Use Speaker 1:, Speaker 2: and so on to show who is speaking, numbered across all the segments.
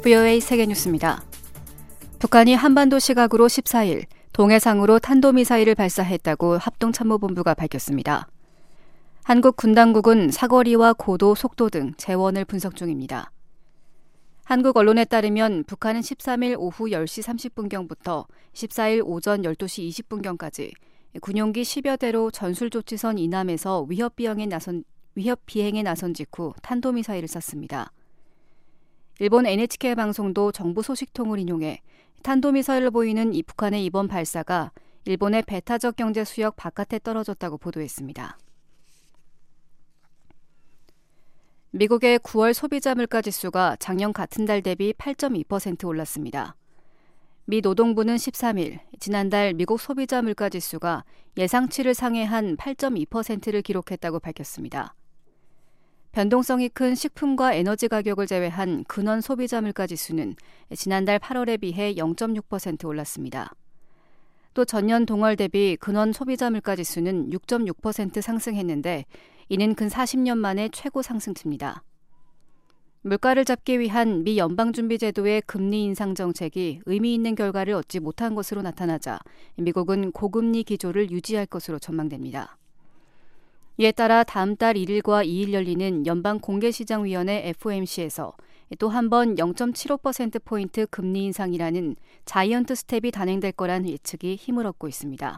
Speaker 1: VOA 세계뉴스입니다. 북한이 한반도 시각으로 14일 동해상으로 탄도미사일을 발사했다고 합동참모본부가 밝혔습니다. 한국 군 당국은 사거리와 고도, 속도 등 재원을 분석 중입니다. 한국 언론에 따르면 북한은 13일 오후 10시 30분경부터 14일 오전 12시 20분경까지 군용기 10여 대로 전술조치선 이남에서 위협 비행에 나선 직후 탄도미사일을 쐈습니다. 일본 NHK 방송도 정부 소식통을 인용해 탄도미사일로 보이는 이 북한의 이번 발사가 일본의 배타적 경제 수역 바깥에 떨어졌다고 보도했습니다. 미국의 9월 소비자 물가지수가 작년 같은 달 대비 8.2% 올랐습니다. 미 노동부는 13일 지난달 미국 소비자 물가지수가 예상치를 상회한 8.2%를 기록했다고 밝혔습니다. 변동성이 큰 식품과 에너지 가격을 제외한 근원 소비자 물가지수는 지난달 8월에 비해 0.6% 올랐습니다. 또 전년 동월 대비 근원 소비자 물가지수는 6.6% 상승했는데 이는 근 40년 만에 최고 상승치입니다. 물가를 잡기 위한 미 연방준비제도의 금리 인상 정책이 의미 있는 결과를 얻지 못한 것으로 나타나자 미국은 고금리 기조를 유지할 것으로 전망됩니다. 이에 따라 다음 달 1일과 2일 열리는 연방공개시장위원회 FOMC에서 또 한 번 0.75%포인트 금리 인상이라는 자이언트 스텝이 단행될 거란 예측이 힘을 얻고 있습니다.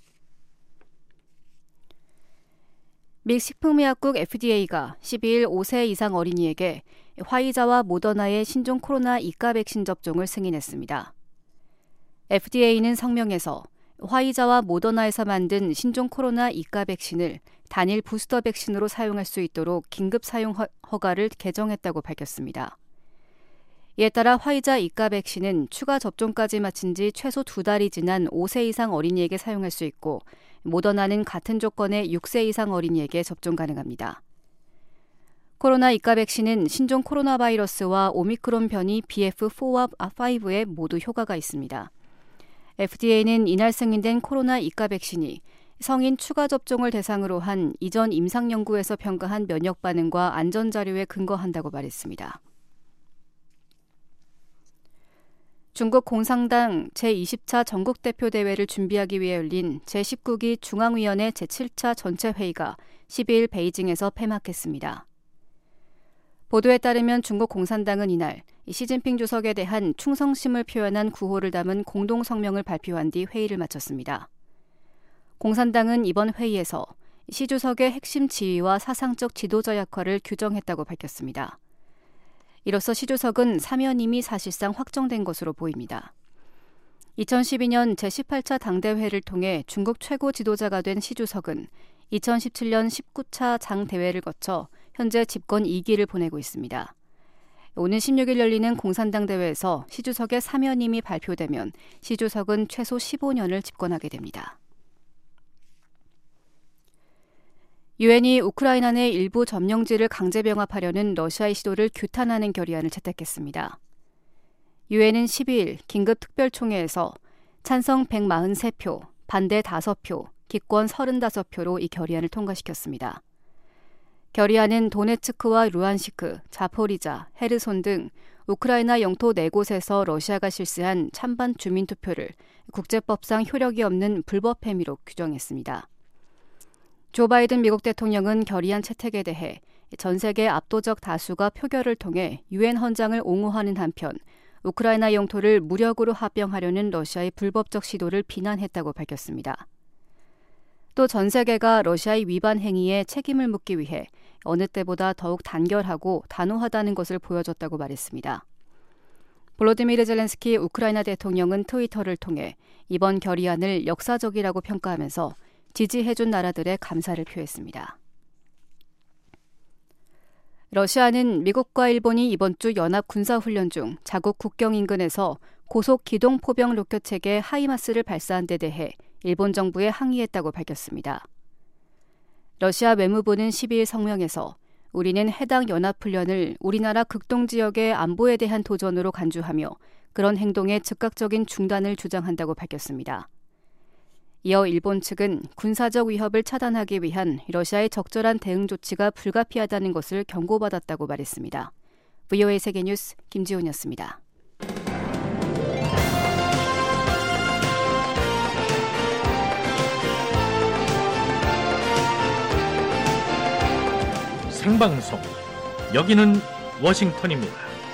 Speaker 1: 미 식품의약국 FDA가 12일 5세 이상 어린이에게 화이자와 모더나의 신종 코로나 이가 백신 접종을 승인했습니다. FDA는 성명에서 화이자와 모더나에서 만든 신종 코로나 이가 백신을 단일 부스터 백신으로 사용할 수 있도록 긴급 사용 허가를 개정했다고 밝혔습니다. 이에 따라 화이자 이가 백신은 추가 접종까지 마친 지 최소 2달이 지난 5세 이상 어린이에게 사용할 수 있고 모더나는 같은 조건의 6세 이상 어린이에게 접종 가능합니다. 코로나 이가 백신은 신종 코로나 바이러스와 오미크론 변이 BF4와 5에 모두 효과가 있습니다. FDA는 이날 승인된 코로나 이가 백신이 성인 추가 접종을 대상으로 한 이전 임상 연구에서 평가한 면역 반응과 안전 자료에 근거한다고 말했습니다. 중국 공산당 제20차 전국대표대회를 준비하기 위해 열린 제19기 중앙위원회 제7차 전체회의가 12일 베이징에서 폐막했습니다. 보도에 따르면 중국 공산당은 이날 시진핑 주석에 대한 충성심을 표현한 구호를 담은 공동성명을 발표한 뒤 회의를 마쳤습니다. 공산당은 이번 회의에서 시 주석의 핵심 지휘와 사상적 지도자 역할을 규정했다고 밝혔습니다. 이로써 시 주석은 사면임이 사실상 확정된 것으로 보입니다. 2012년 제18차 당대회를 통해 중국 최고 지도자가 된 시 주석은 2017년 19차 장대회를 거쳐 현재 집권 2기를 보내고 있습니다. 오는 16일 열리는 공산당 대회에서 시 주석의 사면임이 발표되면 시 주석은 최소 15년을 집권하게 됩니다. 유엔이 우크라이나 내 일부 점령지를 강제 병합하려는 러시아의 시도를 규탄하는 결의안을 채택했습니다. 유엔은 12일 긴급특별총회에서 찬성 143표, 반대 5표, 기권 35표로 이 결의안을 통과시켰습니다. 결의안은 도네츠크와 루안시크, 자포리자, 헤르손 등 우크라이나 영토 4곳에서 러시아가 실시한 찬반 주민투표를 국제법상 효력이 없는 불법 행위로 규정했습니다. 조 바이든 미국 대통령은 결의안 채택에 대해 전 세계 압도적 다수가 표결을 통해 유엔 헌장을 옹호하는 한편 우크라이나 영토를 무력으로 합병하려는 러시아의 불법적 시도를 비난했다고 밝혔습니다. 또 전 세계가 러시아의 위반 행위에 책임을 묻기 위해 어느 때보다 더욱 단결하고 단호하다는 것을 보여줬다고 말했습니다. 볼로디미르 젤렌스키 우크라이나 대통령은 트위터를 통해 이번 결의안을 역사적이라고 평가하면서 지지해준 나라들의 감사를 표했습니다. 러시아는 미국과 일본이 이번 주 연합 군사훈련 중 자국 국경 인근에서 고속 기동 포병 로켓 체계 하이마스를 발사한 데 대해 일본 정부에 항의했다고 밝혔습니다. 러시아 외무부는 12일 성명에서 우리는 해당 연합훈련을 우리나라 극동 지역의 안보에 대한 도전으로 간주하며 그런 행동의 즉각적인 중단을 주장한다고 밝혔습니다. 이어 일본 측은 군사적 위협을 차단하기 위한 러시아의 적절한 대응 조치가 불가피하다는 것을 경고받았다고 말했습니다. VOA 세계뉴스 김지훈이었습니다.
Speaker 2: 생방송, 여기는 워싱턴입니다.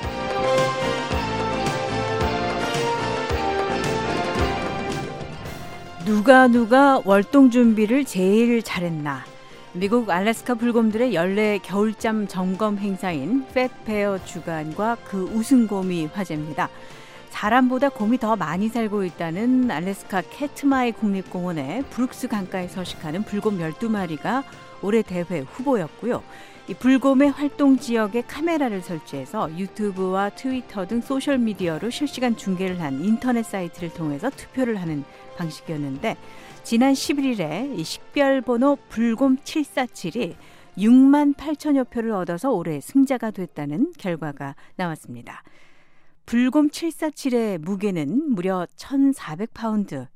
Speaker 3: 누가 월동 준비를 제일 잘했나? 미국 알래스카 불곰들의 연례 겨울잠 점검 행사인 팻페어 주간과 그 우승곰이 화제입니다. 사람보다 곰이 더 많이 살고 있다는 알래스카 캐트마이 국립공원의 브룩스 강가에 서식하는 불곰 12마리가 올해 대회 후보였고요. 이 불곰의 활동 지역에 카메라를 설치해서 유튜브와 트위터 등 소셜미디어로 실시간 중계를 한 인터넷 사이트를 통해서 투표를 하는 방식이었는데, 지난 11일에 이 식별번호 불곰 747이 6만 8천여 표를 얻어서 올해 승자가 됐다는 결과가 나왔습니다. 불곰 747의 무게는 무려 1,400파운드,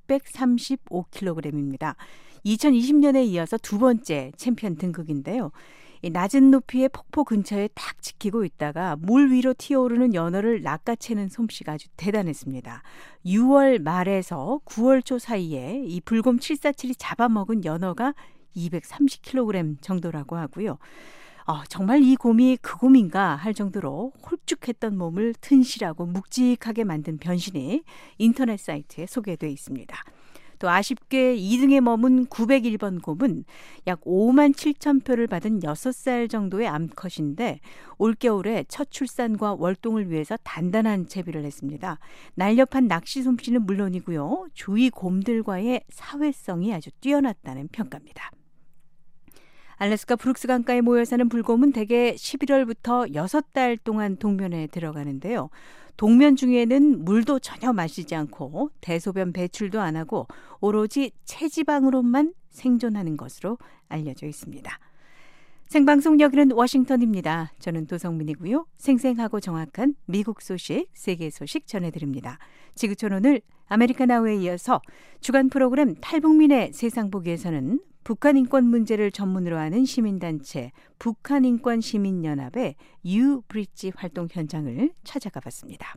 Speaker 3: 635kg입니다. 2020년에 이어서 두 번째 챔피언 등극인데요. 이 낮은 높이의 폭포 근처에 딱 지키고 있다가 물 위로 튀어오르는 연어를 낚아채는 솜씨가 아주 대단했습니다. 6월 말에서 9월 초 사이에 이 불곰 747이 잡아먹은 연어가 230kg 정도라고 하고요. 정말 이 곰이 그 곰인가 할 정도로 홀쭉했던 몸을 튼실하고 묵직하게 만든 변신이 인터넷 사이트에 소개되어 있습니다. 또 아쉽게 2등에 머문 901번 곰은 약 5만 7천 표를 받은 6살 정도의 암컷인데 올겨울에 첫 출산과 월동을 위해서 단단한 채비를 했습니다. 날렵한 낚시 솜씨는 물론이고요. 주위 곰들과의 사회성이 아주 뛰어났다는 평가입니다. 알래스카 브룩스 강가에 모여 사는 불곰은 대개 11월부터 6달 동안 동면에 들어가는데요. 동면 중에는 물도 전혀 마시지 않고 대소변 배출도 안 하고 오로지 체지방으로만 생존하는 것으로 알려져 있습니다. 생방송 여기는 워싱턴입니다. 저는 도성민이고요. 생생하고 정확한 미국 소식, 세계 소식 전해드립니다. 지구촌 오늘 아메리카 나우에 이어서 주간 프로그램 탈북민의 세상 보기에서는 북한 인권 문제를 전문으로 하는 시민단체 북한인권시민연합의 유브릿지 활동 현장을 찾아가 봤습니다.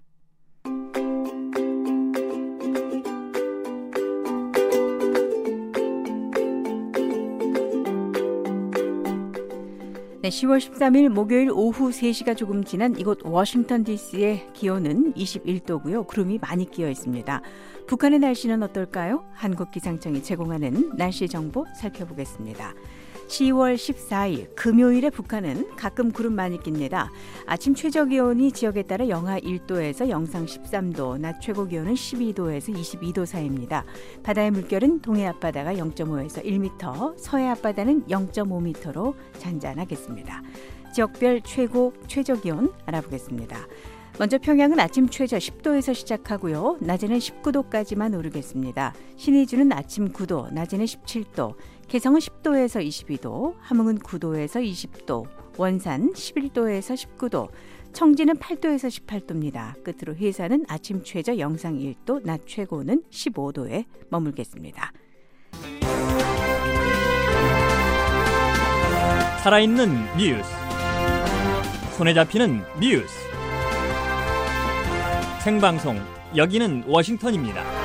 Speaker 3: 네, 10월 13일 목요일 오후 3시가 조금 지난 이곳 워싱턴 DC의 기온은 21도고요. 구름이 많이 끼어 있습니다. 북한의 날씨는 어떨까요? 한국기상청이 제공하는 날씨 정보 살펴보겠습니다. 10월 14일 금요일에 북한은 가끔 구름 많이 낍니다. 아침 최저기온이 지역에 따라 영하 1도에서 영상 13도, 낮 최고기온은 12도에서 22도 사이입니다. 바다의 물결은 동해 앞바다가 0.5에서 1m, 서해 앞바다는 0.5m로 잔잔하겠습니다. 지역별 최고, 최저기온 알아보겠습니다. 먼저 평양은 아침 최저 10도에서 시작하고요. 낮에는 19도까지만 오르겠습니다. 신의주는 아침 9도, 낮에는 17도, 개성은 10도에서 22도, 함흥은 9도에서 20도, 원산 11도에서 19도, 청진은 8도에서 18도입니다. 끝으로 해산은 아침 최저 영상 1도, 낮 최고는 15도에 머물겠습니다.
Speaker 4: 살아있는 뉴스, 손에 잡히는 뉴스, 생방송 여기는 워싱턴입니다.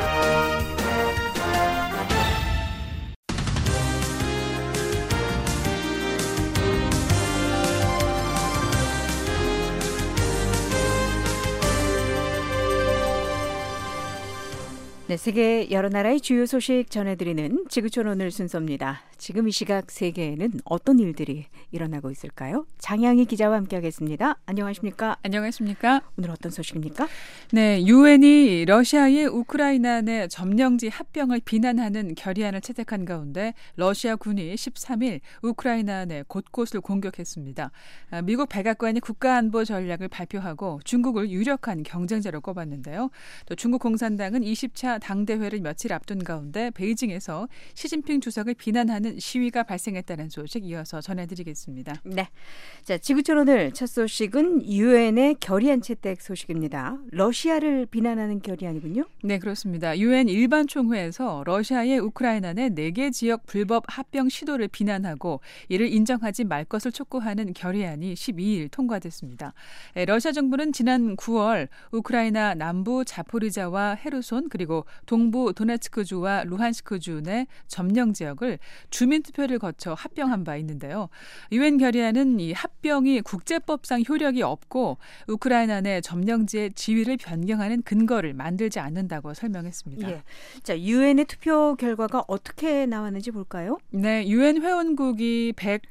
Speaker 3: 네, 세계 여러 나라의 주요 소식 전해드리는 지구촌 오늘 순서입니다. 지금 이 시각 세계에는 어떤 일들이 일어나고 있을까요? 장양희 기자와 함께하겠습니다. 안녕하십니까?
Speaker 5: 안녕하십니까?
Speaker 3: 오늘 어떤 소식입니까?
Speaker 5: 네, 유엔이 러시아의 우크라이나 내 점령지 합병을 비난하는 결의안을 채택한 가운데 러시아군이 13일 우크라이나 내 곳곳을 공격했습니다. 미국 백악관이 국가안보 전략을 발표하고 중국을 유력한 경쟁자로 꼽았는데요. 또 중국 공산당은 20차 당대회를 며칠 앞둔 가운데 베이징에서 시진핑 주석을 비난하는 큰 시위가 발생했다는 소식 이어서 전해드리겠습니다.
Speaker 3: 네. 자, 지구촌 오늘 첫 소식은 유엔의 결의안 채택 소식입니다. 러시아를 비난하는 결의안이군요.
Speaker 5: 네, 그렇습니다. 유엔 일반 총회에서 러시아의 우크라이나 내 4개 지역 불법 합병 시도를 비난하고 이를 인정하지 말 것을 촉구하는 결의안이 12일 통과됐습니다. 러시아 정부는 지난 9월 우크라이나 남부 자포리자와 헤르손 그리고 동부 도네츠크주와 루한스크주 내 점령 지역을 주민투표를 거쳐 합병한 바 있는데요. 유엔 결의안은 이 합병이 국제법상 효력이 없고 우크라이나 내 점령지의 지위를 변경하는 근거를 만들지 않는다고 설명했습니다.
Speaker 3: 예. 자, 유엔의 투표 결과가 어떻게 나왔는지 볼까요?
Speaker 5: 네, 유엔 회원국이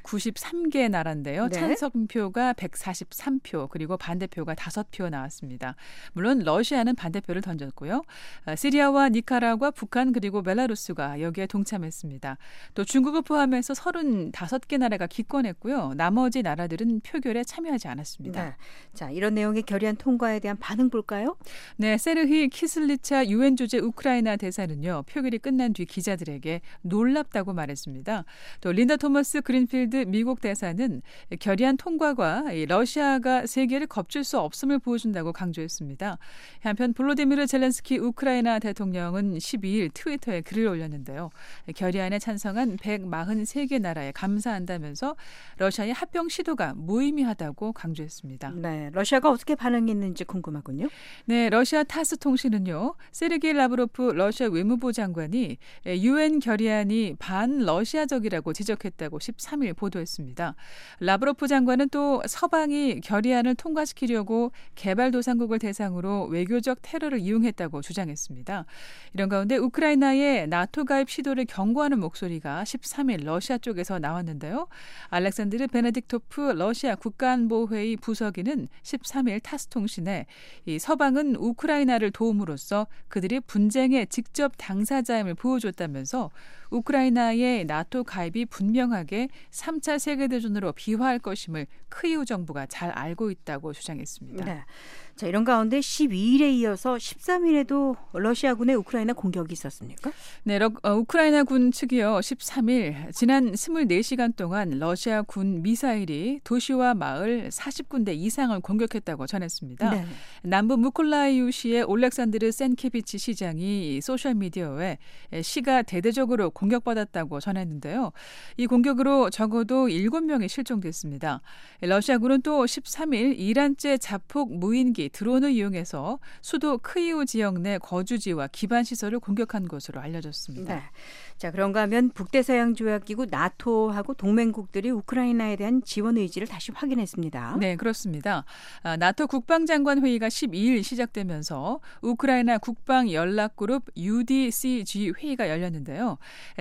Speaker 5: 193개 나라인데요.
Speaker 3: 네.
Speaker 5: 찬성표가 143표 그리고 반대표가 5표 나왔습니다. 물론 러시아는 반대표를 던졌고요. 시리아와 니카라과, 북한 그리고 벨라루스가 여기에 동참했습니다. 또 중국을 포함해서 35개 나라가 기권했고요. 나머지 나라들은 표결에 참여하지 않았습니다.
Speaker 3: 네. 자, 이런 내용의 결의안 통과에 대한 반응 볼까요?
Speaker 5: 네, 세르히 키슬리차 유엔 주재 우크라이나 대사는요. 표결이 끝난 뒤 기자들에게 놀랍다고 말했습니다. 또 린다 토머스 그린필드 미국 대사는 결의안 통과가 러시아가 세계를 겁줄 수 없음을 보여준다고 강조했습니다. 한편 볼로디미르 젤렌스키 우크라이나 대통령은 12일 트위터에 글을 올렸는데요. 결의안에 찬성한 143개 나라에 감사한다면서 러시아의 합병 시도가 무의미하다고 강조했습니다.
Speaker 3: 네, 러시아가 어떻게 반응했는지 궁금하군요.
Speaker 5: 네, 러시아 타스 통신은요. 세르게이 라브로프 러시아 외무부 장관이 유엔 결의안이 반러시아적이라고 지적했다고 13일 보도했습니다. 라브로프 장관은 또 서방이 결의안을 통과시키려고 개발도상국을 대상으로 외교적 테러를 이용했다고 주장했습니다. 이런 가운데 우크라이나의 나토 가입 시도를 경고하는 목소리가 13일 러시아 쪽에서 나왔는데요. 알렉산드르 베네딕토프 러시아 국가안보회의 부서기는 13일 타스 통신에 이 서방은 우크라이나를 도움으로써 그들이 분쟁의 직접 당사자임을 보여줬다면서 우크라이나의 나토 가입이 분명하게 3차 세계대전으로 비화할 것임을 크이우 정부가 잘 알고 있다고 주장했습니다.
Speaker 3: 네. 자, 이런 가운데 12일에 이어서 13일에도 러시아군의 우크라이나 공격이 있었습니까?
Speaker 5: 네, 우크라이나 군 측이요. 13일 지난 24시간 동안 러시아 군 미사일이 도시와 마을 40군데 이상을 공격했다고 전했습니다.
Speaker 3: 네.
Speaker 5: 남부 무콜라이우시의 올렉산드르 센케비치 시장이 소셜미디어에 시가 대대적으로 공격받았다고 전했는데요. 이 공격으로 적어도 7명이 실종됐습니다. 러시아군은 또 13일 이란제 자폭 무인기 드론을 이용해서 수도 크이우 지역 내 거주지와 기반시설을 공격한 것으로 알려졌습니다.
Speaker 3: 네. 자, 그런가 하면 북대서양조약기구 나토하고 동맹국들이 우크라이나에 대한 지원 의지를 다시 확인했습니다.
Speaker 5: 네, 그렇습니다. 나토 국방장관 회의가 12일 시작되면서 우크라이나 국방연락그룹 UDCG 회의가 열렸는데요.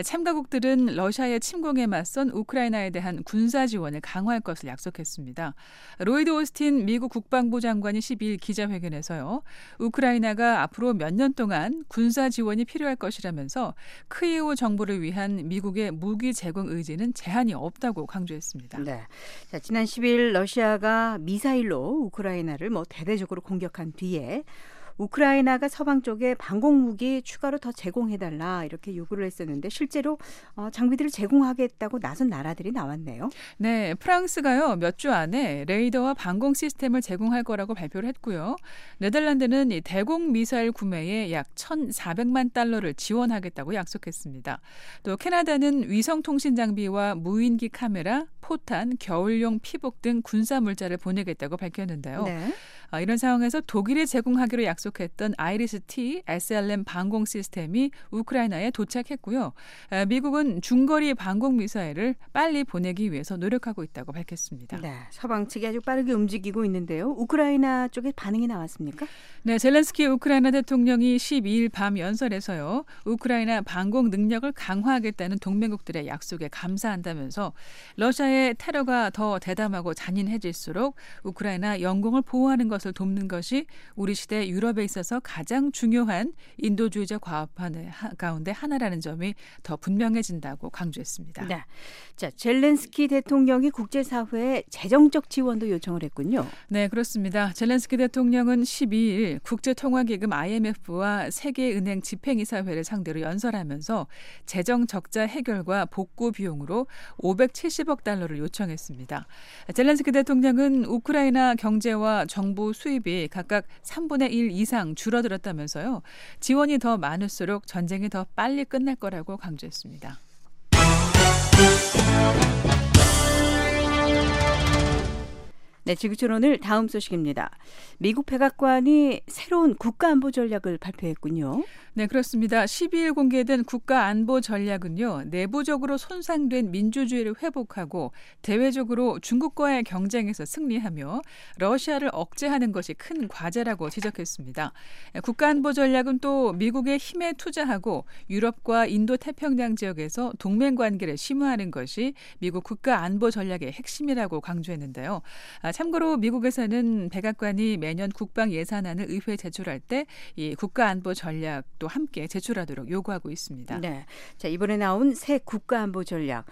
Speaker 5: 참가국들은 러시아의 침공에 맞선 우크라이나에 대한 군사 지원을 강화할 것을 약속했습니다. 로이드 오스틴 미국 국방부 장관이 12일 기자회견에서요. 우크라이나가 앞으로 몇 년 동안 군사 지원이 필요할 것이라면서 크이우 정부를 위한 미국의 무기 제공 의지는 제한이 없다고 강조했습니다.
Speaker 3: 네. 자, 지난 10일 러시아가 미사일로 우크라이나를 대대적으로 공격한 뒤에 우크라이나가 서방 쪽에 방공무기 추가로 더 제공해달라 이렇게 요구를 했었는데 실제로 장비들을 제공하겠다고 나선 나라들이 나왔네요.
Speaker 5: 네, 프랑스가요 몇 주 안에 레이더와 방공 시스템을 제공할 거라고 발표를 했고요. 네덜란드는 이 대공 미사일 구매에 약 1,400만 달러를 지원하겠다고 약속했습니다. 또 캐나다는 위성통신 장비와 무인기 카메라, 포탄, 겨울용 피복 등 군사 물자를 보내겠다고 밝혔는데요.
Speaker 3: 네.
Speaker 5: 이런 상황에서 독일이 제공하기로 약속했던 아이리스-T SLM 방공 시스템이 우크라이나에 도착했고요. 미국은 중거리 방공 미사일을 빨리 보내기 위해서 노력하고 있다고 밝혔습니다.
Speaker 3: 네, 서방 측이 아주 빠르게 움직이고 있는데요. 우크라이나 쪽에 반응이 나왔습니까?
Speaker 5: 네, 젤렌스키 우크라이나 대통령이 12일 밤 연설에서요. 우크라이나 방공 능력을 강화하겠다는 동맹국들의 약속에 감사한다면서 러시아의 테러가 더 대담하고 잔인해질수록 우크라이나 영공을 보호하는 것 것을 돕는 것이 우리 시대 유럽에 있어서 가장 중요한 인도주의적 과업화 가운데 하나라는 점이 더 분명해진다고 강조했습니다.
Speaker 3: 네. 자, 젤렌스키 대통령이 국제사회에 재정적 지원도 요청을 했군요.
Speaker 5: 네, 그렇습니다. 젤렌스키 대통령은 12일 국제통화기금 IMF와 세계은행 집행이사회를 상대로 연설하면서 재정 적자 해결과 복구 비용으로 570억 달러를 요청했습니다. 젤렌스키 대통령은 우크라이나 경제와 정부 수입이 각각 3분의 1 이상 줄어들었다면서요. 지원이 더 많을수록 전쟁이 더 빨리 끝날 거라고 강조했습니다.
Speaker 3: 네, 지구촌 오늘 다음 소식입니다. 미국 백악관이 새로운 국가안보 전략을 발표했군요.
Speaker 5: 네, 그렇습니다. 12일 공개된 국가안보 전략은요. 내부적으로 손상된 민주주의를 회복하고 대외적으로 중국과의 경쟁에서 승리하며 러시아를 억제하는 것이 큰 과제라고 지적했습니다. 국가안보 전략은 또 미국의 힘에 투자하고 유럽과 인도태평양 지역에서 동맹관계를 심화하는 것이 미국 국가안보 전략의 핵심이라고 강조했는데요. 참고로 미국에서는 백악관이 매년 국방 예산안을 의회에 제출할 때 이 국가안보 전략도 함께 제출하도록 요구하고 있습니다.
Speaker 3: 네, 자 이번에 나온 새 국가안보 전략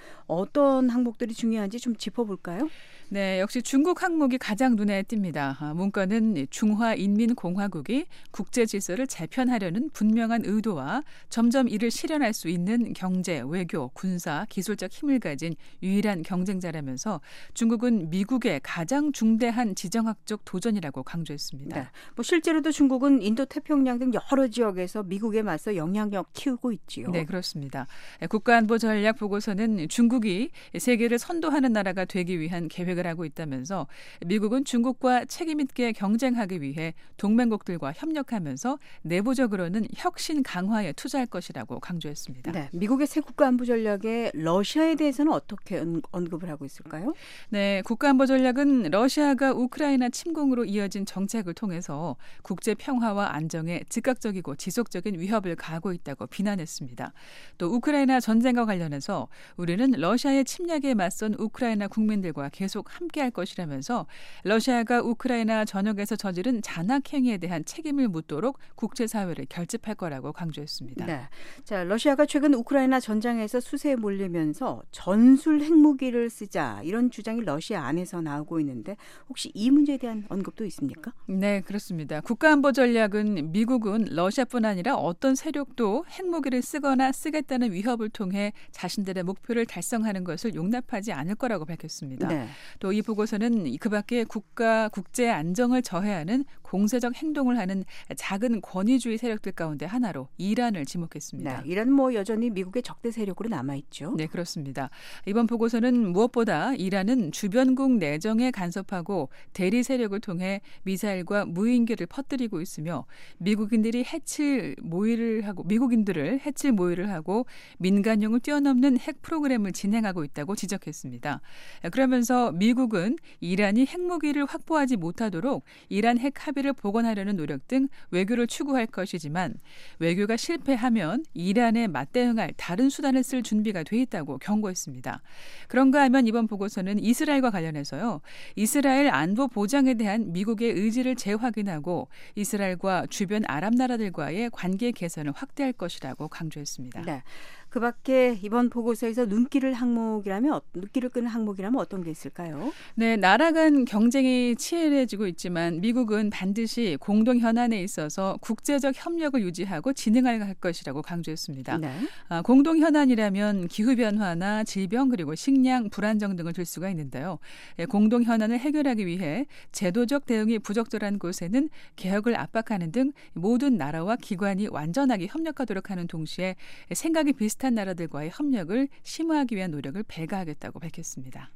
Speaker 3: 어떤 항목들이 중요한지 좀 짚어볼까요?
Speaker 5: 네, 역시 중국 항목이 가장 눈에 띕니다. 문건은 중화인민공화국이 국제 질서를 재편하려는 분명한 의도와 점점 이를 실현할 수 있는 경제, 외교, 군사, 기술적 힘을 가진 유일한 경쟁자라면서 중국은 미국의 가장 중대한 지정학적 도전이라고 강조했습니다.
Speaker 3: 네, 뭐 실제로도 중국은 인도태평양 등 여러 지역에서 미국에 맞서 영향력 키우고 있지요.
Speaker 5: 네, 그렇습니다. 국가안보 전략 보고서는 중국이 세계를 선도하는 나라가 되기 위한 계획을 하고 있다면서 미국은 중국과 책임 있게 경쟁하기 위해 동맹국들과 협력하면서 내부적으로는 혁신 강화에 투자할 것이라고 강조했습니다.
Speaker 3: 네, 미국의 새 국가안보 전략에 러시아에 대해서는 어떻게 언급을 하고 있을까요?
Speaker 5: 네, 국가안보 전략은 러시아가 우크라이나 침공으로 이어진 정책을 통해서 국제 평화와 안정에 즉각적이고 지속적인 위협을 가하고 있다고 비난했습니다. 또 우크라이나 전쟁과 관련해서 우리는 러시아의 침략에 맞선 우크라이나 국민들과 계속 함께할 것이라면서 러시아가 우크라이나 전역에서 저지른 잔악행위에 대한 책임을 묻도록 국제사회를 결집할 거라고 강조했습니다.
Speaker 3: 네, 자 러시아가 최근 우크라이나 전장에서 수세에 몰리면서 전술 핵무기를 쓰자 이런 주장이 러시아 안에서 나오고 있는데 혹시 이 문제에 대한 언급도 있습니까?
Speaker 5: 네, 그렇습니다. 국가안보 전략은 미국은 러시아뿐 아니라 어떤 세력도 핵무기를 쓰거나 쓰겠다는 위협을 통해 자신들의 목표를 달성하는 것을 용납하지 않을 거라고 밝혔습니다.
Speaker 3: 네.
Speaker 5: 또 이 보고서는 그밖에 국제 안정을 저해하는 공세적 행동을 하는 작은 권위주의 세력들 가운데 하나로 이란을 지목했습니다.
Speaker 3: 네, 이란은 여전히 미국의 적대 세력으로 남아있죠.
Speaker 5: 네, 그렇습니다. 이번 보고서는 무엇보다 이란은 주변국 내정에 간섭하고 대리 세력을 통해 미사일과 무인기를 퍼뜨리고 있으며 미국인들을 해칠 모의를 하고 민간용을 뛰어넘는 핵 프로그램을 진행하고 있다고 지적했습니다. 그러면서 미국은 이란이 핵무기를 확보하지 못하도록 이란 핵 합의를 복원하려는 노력 등 외교를 추구할 것이지만 외교가 실패하면 이란에 맞대응할 다른 수단을 쓸 준비가 돼 있다고 경고했습니다. 그런가 하면 이번 보고서는 이스라엘과 관련해서요. 이스라엘 안보 보장에 대한 미국의 의지를 재확인하고 이스라엘과 주변 아랍 나라들과의 관계 개선을 확대할 것이라고 강조했습니다.
Speaker 3: 네. 그밖에 이번 보고서에서 눈길을 끄는 항목이라면 어떤 게 있을까요?
Speaker 5: 네, 나라 간 경쟁이 치열해지고 있지만 미국은 반드시 공동 현안에 있어서 국제적 협력을 유지하고 진행할 것이라고 강조했습니다.
Speaker 3: 네.
Speaker 5: 공동 현안이라면 기후 변화나 질병 그리고 식량 불안정 등을 들 수가 있는데요. 공동 현안을 해결하기 위해 제도적 대응이 부적절한 곳에는 개혁을 압박하는 등 모든 나라와 기관이 완전하게 협력하도록 하는 동시에 생각이 비슷한 나라들과의 협력을 심화하기 위한 노력을 배가하겠다고 밝혔습니다.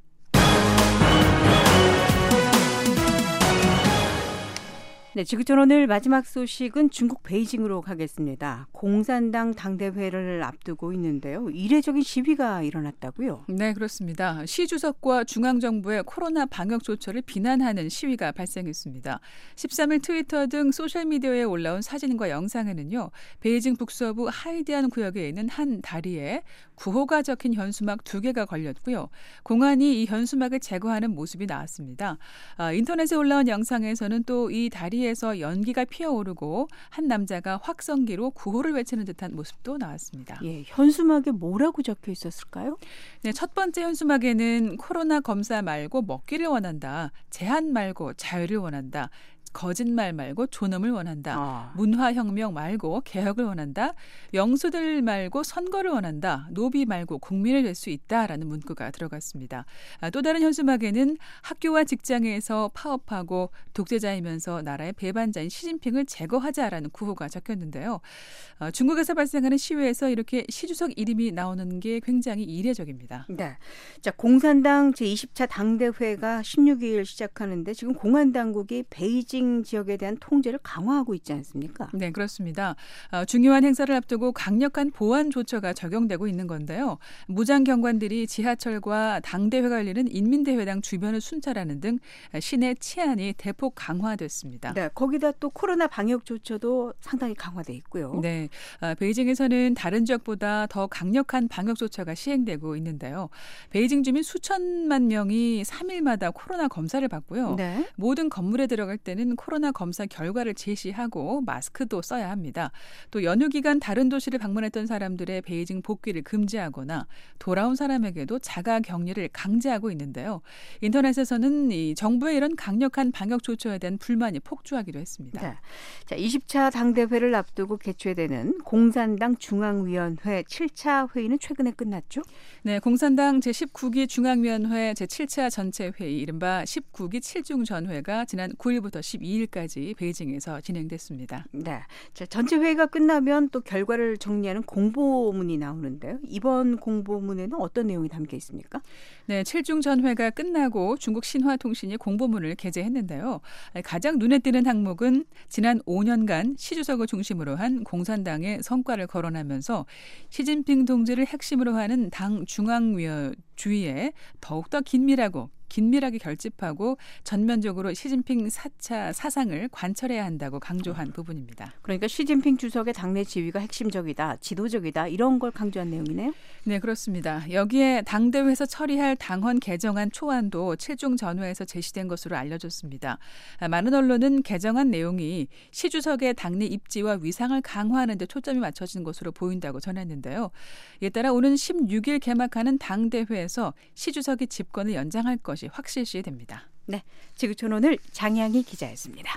Speaker 3: 네, 지구촌 오늘 마지막 소식은 중국 베이징으로 가겠습니다. 공산당 당대회를 앞두고 있는데요. 이례적인 시위가 일어났다고요?
Speaker 5: 네, 그렇습니다. 시 주석과 중앙정부의 코로나 방역 조처를 비난하는 시위가 발생했습니다. 13일 트위터 등 소셜미디어에 올라온 사진과 영상에는요. 베이징 북서부 하이디안 구역에 있는 한 다리에 구호가 적힌 현수막 2개가 걸렸고요. 공안이 이 현수막을 제거하는 모습이 나왔습니다. 인터넷에 올라온 영상에서는 또 이 다리에서 연기가 피어오르고 한 남자가 확성기로 구호를 외치는 듯한 모습도 나왔습니다.
Speaker 3: 예, 현수막에 뭐라고 적혀 있었을까요?
Speaker 5: 네, 첫 번째 현수막에는 코로나 검사 말고 먹기를 원한다. 제한 말고 자유를 원한다. 거짓말 말고 존엄을 원한다. 문화혁명 말고 개혁을 원한다. 영수들 말고 선거를 원한다. 노비 말고 국민을 될 수 있다라는 문구가 들어갔습니다. 또 다른 현수막에는 학교와 직장에서 파업하고 독재자이면서 나라의 배반자인 시진핑을 제거하자라는 구호가 적혔는데요. 중국에서 발생하는 시위에서 이렇게 시 주석 이름이 나오는 게 굉장히 이례적입니다.
Speaker 3: 네, 자 공산당 제20차 당대회가 16일 시작하는데 지금 공안 당국이 베이징 지역에 대한 통제를 강화하고 있지 않습니까?
Speaker 5: 네, 그렇습니다. 중요한 행사를 앞두고 강력한 보안 조처가 적용되고 있는 건데요. 무장 경관들이 지하철과 당대회가 열리는 인민대회당 주변을 순찰하는 등 시내 치안이 대폭 강화됐습니다.
Speaker 3: 네, 거기다 또 코로나 방역 조처도 상당히 강화돼 있고요.
Speaker 5: 네, 베이징에서는 다른 지역보다 더 강력한 방역 조처가 시행되고 있는데요. 베이징 주민 수천만 명이 3일마다 코로나 검사를 받고요.
Speaker 3: 네.
Speaker 5: 모든 건물에 들어갈 때는 코로나 검사 결과를 제시하고 마스크도 써야 합니다. 또 연휴 기간 다른 도시를 방문했던 사람들의 베이징 복귀를 금지하거나 돌아온 사람에게도 자가 격리를 강제하고 있는데요. 인터넷에서는 이 정부의 이런 강력한 방역 조처에 대한 불만이 폭주하기도 했습니다.
Speaker 3: 네. 자, 20차 당대회를 앞두고 개최되는 공산당 중앙위원회 7차 회의는 최근에 끝났죠?
Speaker 5: 네, 공산당 제19기 중앙위원회 제7차 전체 회의 이른바 19기 7중 전회가 지난 9일부터 12일까지 베이징에서 진행됐습니다.
Speaker 3: 네, 자, 전체 회의가 끝나면 또 결과를 정리하는 공보문이 나오는데요. 이번 공보문에는 어떤 내용이 담겨 있습니까?
Speaker 5: 네, 7중 전회가 끝나고 중국 신화통신이 공보문을 게재했는데요. 가장 눈에 띄는 항목은 지난 5년간 시 주석을 중심으로 한 공산당의 성과를 거론하면서 시진핑 동지를 핵심으로 하는 당 중앙위원 주의에 더욱더 긴밀하게 결집하고 전면적으로 시진핑 4차 사상을 관철해야 한다고 강조한 부분입니다.
Speaker 3: 그러니까 시진핑 주석의 당내 지위가 핵심적이다, 지도적이다 이런 걸 강조한 내용이네요.
Speaker 5: 네, 그렇습니다. 여기에 당대회에서 처리할 당헌 개정안 초안도 7중 전회에서 제시된 것으로 알려졌습니다. 많은 언론은 개정안 내용이 시 주석의 당내 입지와 위상을 강화하는 데 초점이 맞춰진 것으로 보인다고 전했는데요. 이에 따라 오는 16일 개막하는 당대회에서 시 주석이 집권을 연장할 것이 확실시됩니다.
Speaker 3: 네, 지구촌 오늘 장양희 기자였습니다.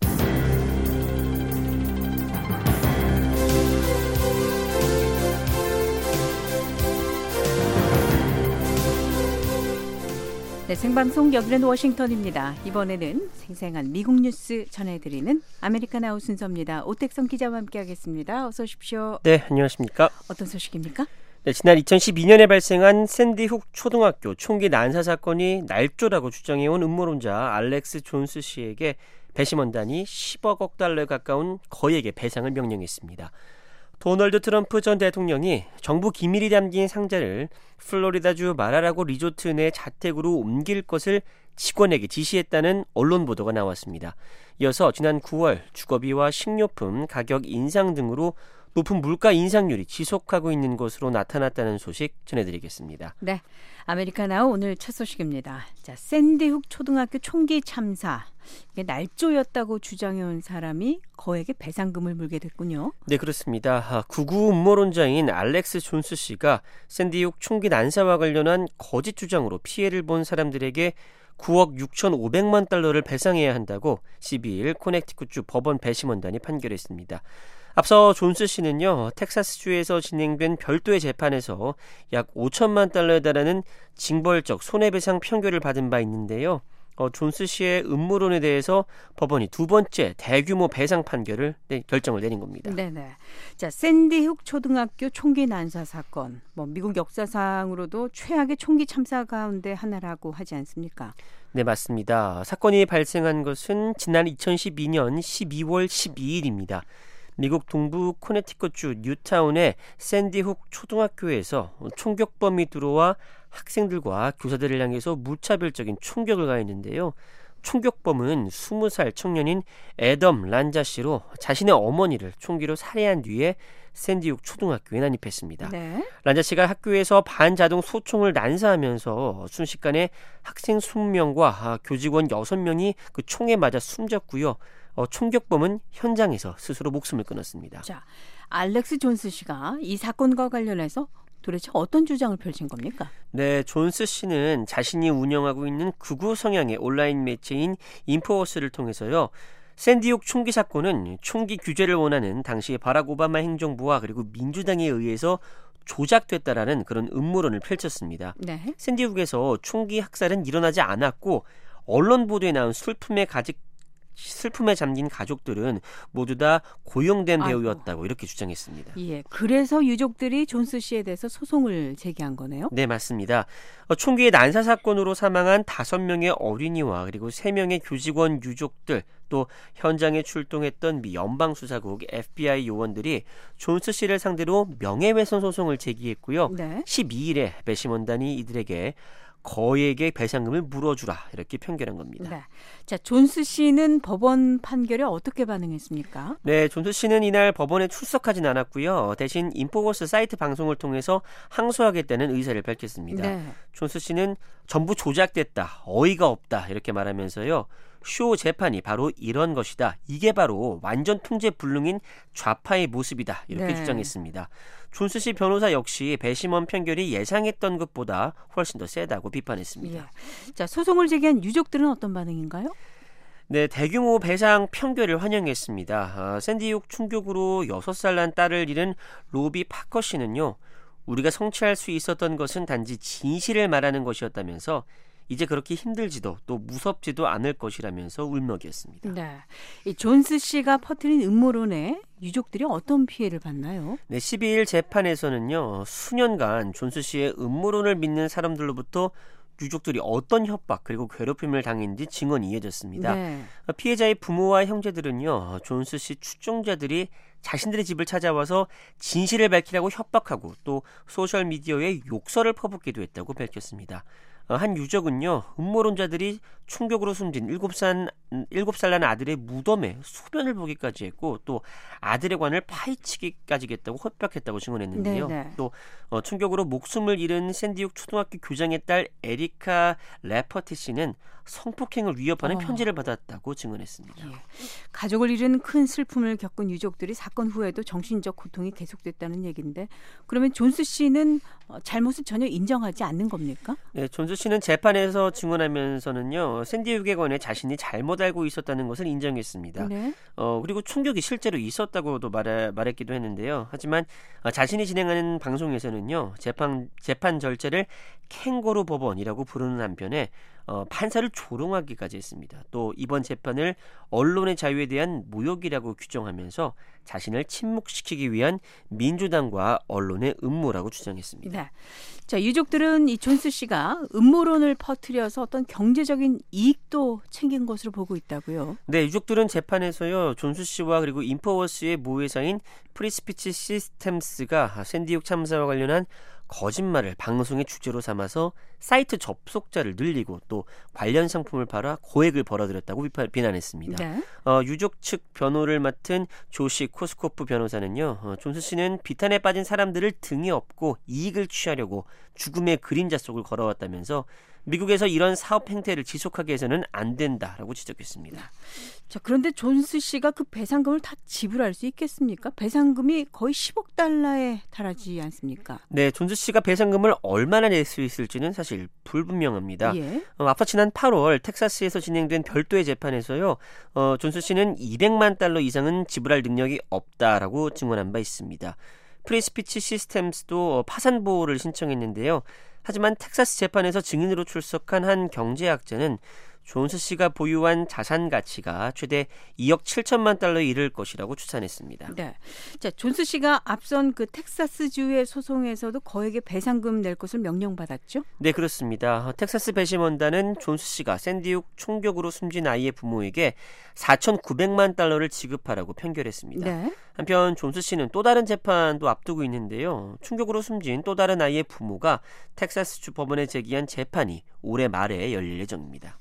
Speaker 3: 네, 생방송 여기는 워싱턴입니다. 이번에는 생생한 미국 뉴스 전해드리는 아메리카나우 순서입니다. 오택성 기자와 함께하겠습니다. 어서 오십시오.
Speaker 6: 네, 안녕하십니까.
Speaker 3: 어떤 소식입니까?
Speaker 6: 네, 지난 2012년에 발생한 샌디 훅 초등학교 총기 난사 사건이 날조라고 주장해온 음모론자 알렉스 존스 씨에게 배심원단이 10억 달러에 가까운 거액의 배상을 명령했습니다. 도널드 트럼프 전 대통령이 정부 기밀이 담긴 상자를 플로리다주 마라라고 리조트 내 자택으로 옮길 것을 직원에게 지시했다는 언론 보도가 나왔습니다. 이어서 지난 9월 주거비와 식료품 가격 인상 등으로 높은 물가 인상률이 지속하고 있는 것으로 나타났다는 소식 전해드리겠습니다.
Speaker 3: 네, 아메리카나우 오늘 첫 소식입니다. 자, 샌디 훅 초등학교 총기 참사. 이게 날조였다고 주장해온 사람이 거액의 배상금을 물게 됐군요.
Speaker 6: 네, 그렇습니다. 극우 음모론자인 알렉스 존스 씨가 샌디 훅 총기 난사와 관련한 거짓 주장으로 피해를 본 사람들에게 9억 6,500만 달러를 배상해야 한다고 12일 코네티컷주 법원 배심원단이 판결했습니다. 앞서 존스 씨는요, 텍사스주에서 진행된 별도의 재판에서 약 5천만 달러에 달하는 징벌적 손해배상 판결을 받은 바 있는데요. 존스 씨의 음모론에 대해서 법원이 두 번째 대규모 배상 판결을 결정을 내린 겁니다.
Speaker 3: 네네. 자, 샌디 훅 초등학교 총기 난사 사건. 미국 역사상으로도 최악의 총기 참사 가운데 하나라고 하지 않습니까?
Speaker 6: 네, 맞습니다. 사건이 발생한 것은 지난 2012년 12월 12일입니다. 미국 동부 코네티컷주 뉴타운의 샌디 훅 초등학교에서 총격범이 들어와 학생들과 교사들을 향해서 무차별적인 총격을 가했는데요. 총격범은 20살 청년인 애덤 란자 씨로 자신의 어머니를 총기로 살해한 뒤에 샌디 훅 초등학교에 난입했습니다.
Speaker 3: 네.
Speaker 6: 란자 씨가 학교에서 반자동 소총을 난사하면서 순식간에 학생 20명과 교직원 6명이 그 총에 맞아 숨졌고요. 총격범은 현장에서 스스로 목숨을 끊었습니다.
Speaker 3: 자, 알렉스 존스 씨가 이 사건과 관련해서 도대체 어떤 주장을 펼친 겁니까?
Speaker 6: 네, 존스 씨는 자신이 운영하고 있는 극우 성향의 온라인 매체인 인포워스를 통해서요. 샌디 훅 총기 사건은 총기 규제를 원하는 당시의 바락 오바마 행정부와 그리고 민주당에 의해서 조작됐다라는 그런 음모론을 펼쳤습니다.
Speaker 3: 네.
Speaker 6: 샌디 훅에서 총기 학살은 일어나지 않았고 언론 보도에 나온 슬픔에 잠긴 가족들은 모두 다 고용된 배우였다고 이렇게 주장했습니다.
Speaker 3: 예, 그래서 유족들이 존스 씨에 대해서 소송을 제기한 거네요?
Speaker 6: 네, 맞습니다. 총기의 난사 사건으로 사망한 5명의 어린이와 그리고 3명의 교직원 유족들 또 현장에 출동했던 미 연방수사국 FBI 요원들이 존스 씨를 상대로 명예훼손 소송을 제기했고요.
Speaker 3: 네.
Speaker 6: 12일에 배심원단이 이들에게 거액의 배상금을 물어주라 이렇게 편결한 겁니다.
Speaker 3: 네. 자, 존스 씨는 법원 판결에 어떻게 반응했습니까?
Speaker 6: 네, 존스 씨는 이날 법원에 출석하진 않았고요. 대신 인포워스 사이트 방송을 통해서 항소하겠다는 의사를 밝혔습니다.
Speaker 3: 네.
Speaker 6: 존스 씨는 전부 조작됐다, 어이가 없다 이렇게 말하면서요. 쇼 재판이 바로 이런 것이다. 이게 바로 완전 통제 불능인 좌파의 모습이다. 이렇게
Speaker 3: 네.
Speaker 6: 주장했습니다. 존스 씨 변호사 역시 배심원 편결이 예상했던 것보다 훨씬 더 세다고 비판했습니다.
Speaker 3: 예. 자, 소송을 제기한 유족들은 어떤 반응인가요?
Speaker 6: 네, 대규모 배상 편결을 환영했습니다. 샌디 훅 총격으로 6살 난 딸을 잃은 로비 파커 씨는요. 우리가 성취할 수 있었던 것은 단지 진실을 말하는 것이었다면서 이제 그렇게 힘들지도 또 무섭지도 않을 것이라면서 울먹였습니다.
Speaker 3: 네, 이 존스 씨가 퍼뜨린 음모론에 유족들이 어떤 피해를 봤나요?
Speaker 6: 네, 12일 재판에서는요. 수년간 존스 씨의 음모론을 믿는 사람들로부터 유족들이 어떤 협박 그리고 괴롭힘을 당했는지 증언이 이어졌습니다.
Speaker 3: 네.
Speaker 6: 피해자의 부모와 형제들은요. 존스 씨 추종자들이 자신들의 집을 찾아와서 진실을 밝히라고 협박하고 또 소셜미디어에 욕설을 퍼붓기도 했다고 밝혔습니다. 한 유족은요. 음모론자들이 총격으로 숨진 7살 난 아들의 무덤에 소변을 보기까지 했고 또 아들의 관을 파헤치기까지 했다고 협박했다고 증언했는데요.
Speaker 3: 네네.
Speaker 6: 또 총격으로 목숨을 잃은 샌디 훅 초등학교 교장의 딸 에리카 레퍼티 씨는 성폭행을 위협하는 편지를 받았다고 증언했습니다.
Speaker 3: 예. 가족을 잃은 큰 슬픔을 겪은 유족들이 사건 후에도 정신적 고통이 계속됐다는 얘기인데 그러면 존스 씨는 잘못을 전혀 인정하지 않는 겁니까?
Speaker 6: 네, 존스 씨는 재판에서 증언하면서는요. 샌디 훅에 관해 자신이 잘못 알고 있었다는 것을 인정했습니다.
Speaker 3: 네.
Speaker 6: 그리고 총격이 실제로 있었다고도 말했기도 했는데요. 하지만 자신이 진행하는 방송에서는요. 재판 절차를 캥거루 법원이라고 부르는 한편에 판사를 조롱하기까지 했습니다. 또 이번 재판을 언론의 자유에 대한 모욕이라고 규정하면서 자신을 침묵시키기 위한 민주당과 언론의 음모라고 주장했습니다.
Speaker 3: 네. 자, 유족들은 이 존스 씨가 음모론을 퍼뜨려서 어떤 경제적인 이익도 챙긴 것으로 보고 있다고요.
Speaker 6: 네, 유족들은 재판에서요. 존스 씨와 그리고 인포워스의 모회사인 프리스피치 시스템스가 샌디 훅 참사와 관련한 거짓말을 방송의 주제로 삼아서 사이트 접속자를 늘리고 또 관련 상품을 팔아 고액을 벌어들였다고 비난했습니다.
Speaker 3: 네.
Speaker 6: 유족 측 변호를 맡은 조시 코스코프 변호사는요. 존스 씨는 비탄에 빠진 사람들을 등에 업고 이익을 취하려고 죽음의 그림자 속을 걸어왔다면서 미국에서 이런 사업 행태를 지속하게 해서는 안 된다라고 지적했습니다.
Speaker 3: 자, 그런데 존스 씨가 그 배상금을 다 지불할 수 있겠습니까? 배상금이 거의 10억 달러에 달하지 않습니까?
Speaker 6: 네, 존스 씨가 배상금을 얼마나 낼 수 있을지는 사실 불분명합니다.
Speaker 3: 예.
Speaker 6: 앞서 지난 8월 텍사스에서 진행된 별도의 재판에서요. 존스 씨는 200만 달러 이상은 지불할 능력이 없다라고 증언한 바 있습니다. 프리스피치 시스템스도 파산 보호를 신청했는데요. 하지만 텍사스 재판에서 증인으로 출석한 한 경제학자는 존스 씨가 보유한 자산 가치가 최대 2억 7천만 달러에 이를 것이라고 추산했습니다.
Speaker 3: 네. 자, 존스 씨가 앞선 그 텍사스주의 소송에서도 거액의 배상금 낼 것을 명령받았죠?
Speaker 6: 네, 그렇습니다. 텍사스 배심원단은 존스 씨가 샌디훅 총격으로 숨진 아이의 부모에게 4,900만 달러를 지급하라고 판결했습니다.
Speaker 3: 네.
Speaker 6: 한편 존스 씨는 또 다른 재판도 앞두고 있는데요. 충격으로 숨진 또 다른 아이의 부모가 텍사스주 법원에 제기한 재판이 올해 말에 열릴 예정입니다.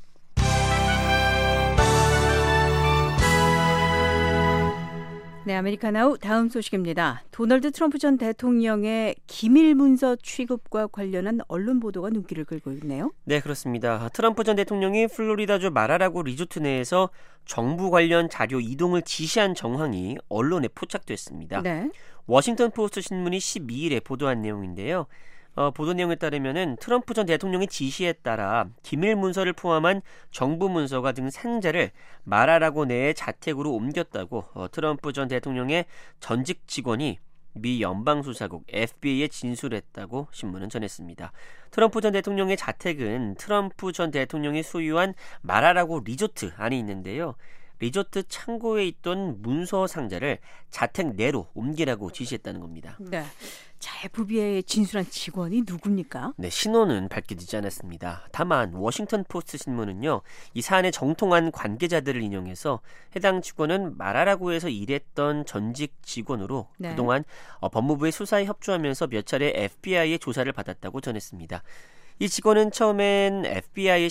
Speaker 3: 네, 아메리카나우 다음 소식입니다. 도널드 트럼프 전 대통령의 기밀 문서 취급과 관련한 언론 보도가 눈길을 끌고 있네요.
Speaker 6: 네, 그렇습니다. 트럼프 전 대통령이 플로리다주 마라라고 리조트 내에서 정부 관련 자료 이동을 지시한 정황이 언론에 포착됐습니다.
Speaker 3: 네.
Speaker 6: 워싱턴 포스트 신문이 12일에 보도한 내용인데요. 보도 내용에 따르면은 트럼프 전 대통령의 지시에 따라 기밀 문서를 포함한 정부 문서가 등 상자를 마라라고 내의 자택으로 옮겼다고 트럼프 전 대통령의 전직 직원이 미 연방수사국 FBI에 진술했다고 신문은 전했습니다. 트럼프 전 대통령의 자택은 트럼프 전 대통령이 소유한 마라라고 리조트 안에 있는데요. 리조트 창고에 있던 문서 상자를 자택 내로 옮기라고 지시했다는 겁니다.
Speaker 3: 네. 자, FBI에 진술한 직원이 누굽니까?
Speaker 6: 네, 신원은 밝혀지지 않았습니다. 다만 워싱턴 포스트 신문은요, 이 사안의 정통한 관계자들을 인용해서 해당 직원은 마라라고에서 일했던 전직 직원으로
Speaker 3: 네.
Speaker 6: 그동안 법무부의 수사에 협조하면서 몇 차례 FBI의 조사를 받았다고 전했습니다. 이 직원은 처음엔 FBI의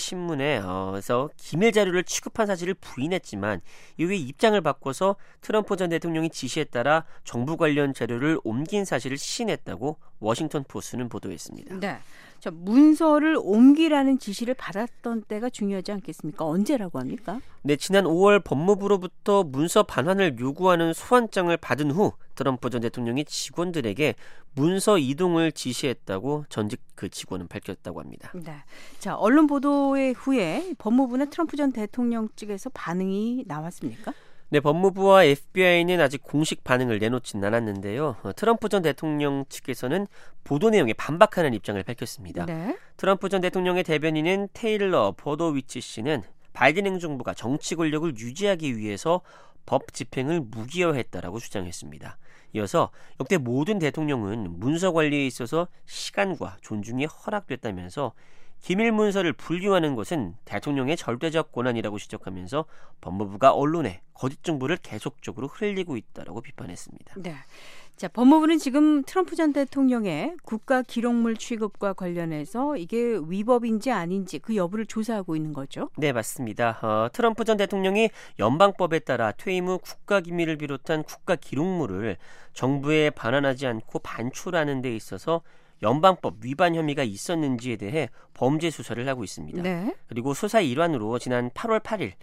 Speaker 6: 신문에서 기밀 자료를 취급한 사실을 부인했지만 이후에 입장을 바꿔서 트럼프 전 대통령의 지시에 따라 정부 관련 자료를 옮긴 사실을 시인했다고 워싱턴 포스트는 보도했습니다.
Speaker 3: 네. 자, 문서를 옮기라는 지시를 받았던 때가 중요하지 않겠습니까? 언제라고 합니까?
Speaker 6: 네, 지난 5월 법무부로부터 문서 반환을 요구하는 소환장을 받은 후 트럼프 전 대통령이 직원들에게 문서 이동을 지시했다고 전직 그 직원은 밝혔다고 합니다.
Speaker 3: 네. 자, 언론 보도의 후에 법무부나 트럼프 전 대통령 측에서 반응이 나왔습니까?
Speaker 6: 네, 법무부와 FBI는 아직 공식 반응을 내놓진 않았는데요. 트럼프 전 대통령 측에서는 보도 내용에 반박하는 입장을 밝혔습니다.
Speaker 3: 네.
Speaker 6: 트럼프 전 대통령의 대변인인 테일러 버더위치 씨는 바이든 행정부가 정치 권력을 유지하기 위해서 법 집행을 무기화했다라고 주장했습니다. 이어서 역대 모든 대통령은 문서 관리에 있어서 시간과 존중이 허락됐다면서 기밀 문서를 분류하는 것은 대통령의 절대적 권한이라고 지적하면서 법무부가 언론에 거짓 정보를 계속적으로 흘리고 있다라고 비판했습니다.
Speaker 3: 네. 자, 법무부는 지금 트럼프 전 대통령의 국가 기록물 취급과 관련해서 이게 위법인지 아닌지 그 여부를 조사하고 있는 거죠?
Speaker 6: 네, 맞습니다. 트럼프 전 대통령이 연방법에 따라 퇴임 후 국가기밀을 비롯한 국가 기록물을 정부에 반환하지 않고 반출하는 데 있어서 연방법 위반 혐의가 있었는지에 대해 범죄 수사를 하고 있습니다.
Speaker 3: 네.
Speaker 6: 그리고 수사 일환으로 지난 8월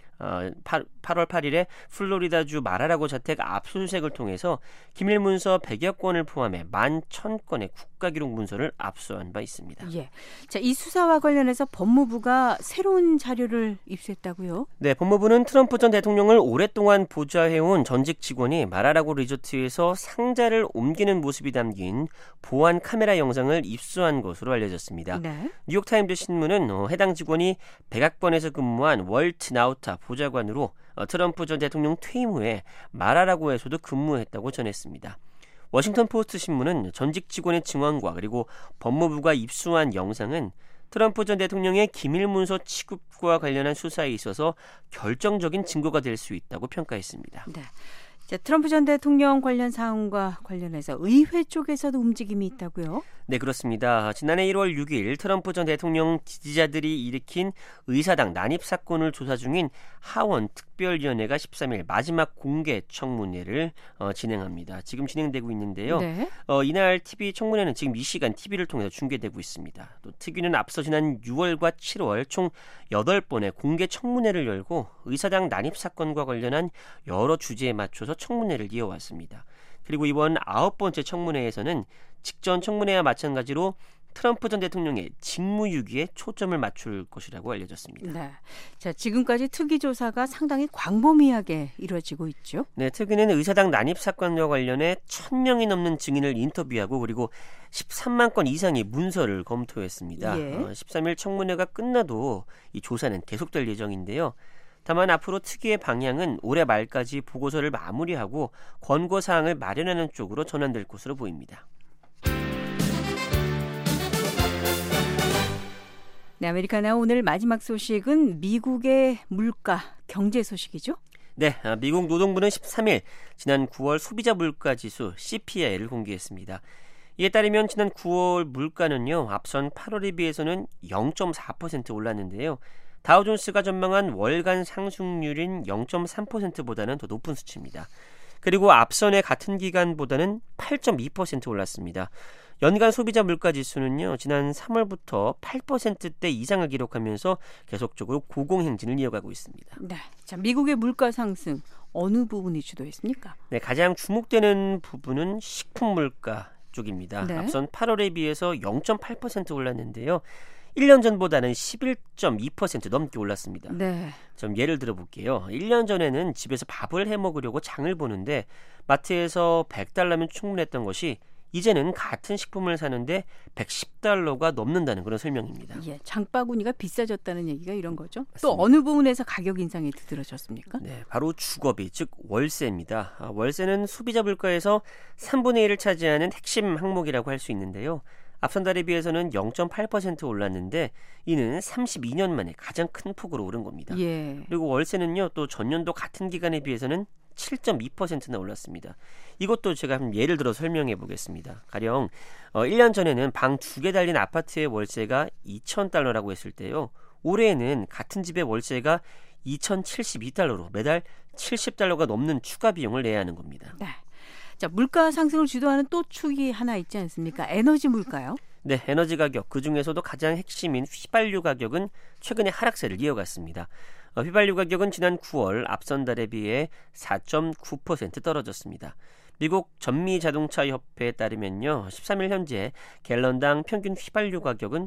Speaker 6: 8일에 플로리다주 마라라고 자택 압수수색을 통해서 기밀문서 100여 건을 포함해 11,000건의 국가기록 문서를 압수한 바 있습니다.
Speaker 3: 예. 자, 이 수사와 관련해서 법무부가 새로운 자료를 입수했다고요?
Speaker 6: 네, 법무부는 트럼프 전 대통령을 오랫동안 보좌해온 전직 직원이 마라라고 리조트에서 상자를 옮기는 모습이 담긴 보안 카메라 영상을 입수한 것으로 알려졌습니다.
Speaker 3: 네.
Speaker 6: 뉴욕타임즈 신문은 해당 직원이 백악관에서 근무한 월트 나우타 보좌관으로 트럼프 전 대통령 퇴임 후에 마라라고에서도 근무했다고 전했습니다. 워싱턴 포스트 신문은 전직 직원의 증언과 그리고 법무부가 입수한 영상은 트럼프 전 대통령의 기밀문서 취급과 관련한 수사에 있어서 결정적인 증거가 될 수 있다고 평가했습니다.
Speaker 3: 네. 자, 트럼프 전 대통령 관련 사안과 관련해서 의회 쪽에서도 움직임이 있다고요?
Speaker 6: 네, 그렇습니다. 지난해 1월 6일 트럼프 전 대통령 지지자들이 일으킨 의사당 난입 사건을 조사 중인 하원 특별위원회가 13일 마지막 공개 청문회를 진행합니다. 지금 진행되고 있는데요.
Speaker 3: 네.
Speaker 6: 이날 TV 청문회는 지금 이 시간 TV를 통해서 중계되고 있습니다. 또 특위는 앞서 지난 6월과 7월 총 8번의 공개 청문회를 열고 의사당 난입 사건과 관련한 여러 주제에 맞춰서 청문회를 이어왔습니다. 그리고 이번 9번째 청문회에서는 직전 청문회와 마찬가지로 트럼프 전 대통령의 직무유기에 초점을 맞출 것이라고 알려졌습니다.
Speaker 3: 네. 자, 지금까지 특위 조사가 상당히 광범위하게 이루어지고 있죠.
Speaker 6: 네, 특위는 의사당 난입 사건과 관련해 1,000명이 넘는 증인을 인터뷰하고 그리고 13만 건 이상의 문서를 검토했습니다.
Speaker 3: 예.
Speaker 6: 13일 청문회가 끝나도 이 조사는 계속될 예정인데요. 다만 앞으로 특위의 방향은 올해 말까지 보고서를 마무리하고 권고사항을 마련하는 쪽으로 전환될 것으로 보입니다.
Speaker 3: 네, 아메리카나 오늘 마지막 소식은 미국의 물가, 경제 소식이죠?
Speaker 6: 네, 미국 노동부는 13일 지난 9월 소비자 물가지수 CPI를 공개했습니다. 이에 따르면 지난 9월 물가는요, 앞선 8월에 비해서는 0.4% 올랐는데요. 다우존스가 전망한 월간 상승률인 0.3%보다는 더 높은 수치입니다. 그리고 앞선의 같은 기간보다는 8.2% 올랐습니다. 연간 소비자 물가 지수는요, 지난 3월부터 8%대 이상을 기록하면서 계속적으로 고공행진을 이어가고 있습니다.
Speaker 3: 네. 자, 미국의 물가 상승 어느 부분이 주도했습니까?
Speaker 6: 네, 가장 주목되는 부분은 식품 물가 쪽입니다.
Speaker 3: 네.
Speaker 6: 앞선 8월에 비해서 0.8% 올랐는데요. 1년 전보다는 11.2% 넘게 올랐습니다.
Speaker 3: 네.
Speaker 6: 좀 예를 들어 볼게요. 1년 전에는 집에서 밥을 해 먹으려고 장을 보는데 마트에서 $100면 충분했던 것이 이제는 같은 식품을 사는데 $110가 넘는다는 그런 설명입니다.
Speaker 3: 예, 장바구니가 비싸졌다는 얘기가 이런 거죠.
Speaker 6: 맞습니다.
Speaker 3: 또 어느 부분에서 가격 인상이 두드러졌습니까?
Speaker 6: 네, 바로 주거비, 즉 월세입니다. 월세는 소비자 물가에서 3분의 1을 차지하는 핵심 항목이라고 할 수 있는데요. 앞선 달에 비해서는 0.8% 올랐는데 이는 32년 만에 가장 큰 폭으로 오른 겁니다.
Speaker 3: 예.
Speaker 6: 그리고 월세는요, 또 전년도 같은 기간에 비해서는 7.2%나 올랐습니다. 이것도 제가 한번 예를 들어 설명해 보겠습니다. 가령 1년 전에는 방 2개 달린 아파트의 월세가 $2,000라고 했을 때요. 올해에는 같은 집의 월세가 $2,072로 매달 $70가 넘는 추가 비용을 내야 하는 겁니다.
Speaker 3: 네. 자, 물가 상승을 주도하는 또 축이 하나 있지 않습니까? 에너지 물가요?
Speaker 6: 네, 에너지 가격, 그중에서도 가장 핵심인 휘발유 가격은 최근에 하락세를 이어갔습니다. 휘발유 가격은 지난 9월 앞선 달에 비해 4.9% 떨어졌습니다. 미국 전미자동차협회에 따르면요, 13일 현재 갤런당 평균 휘발유 가격은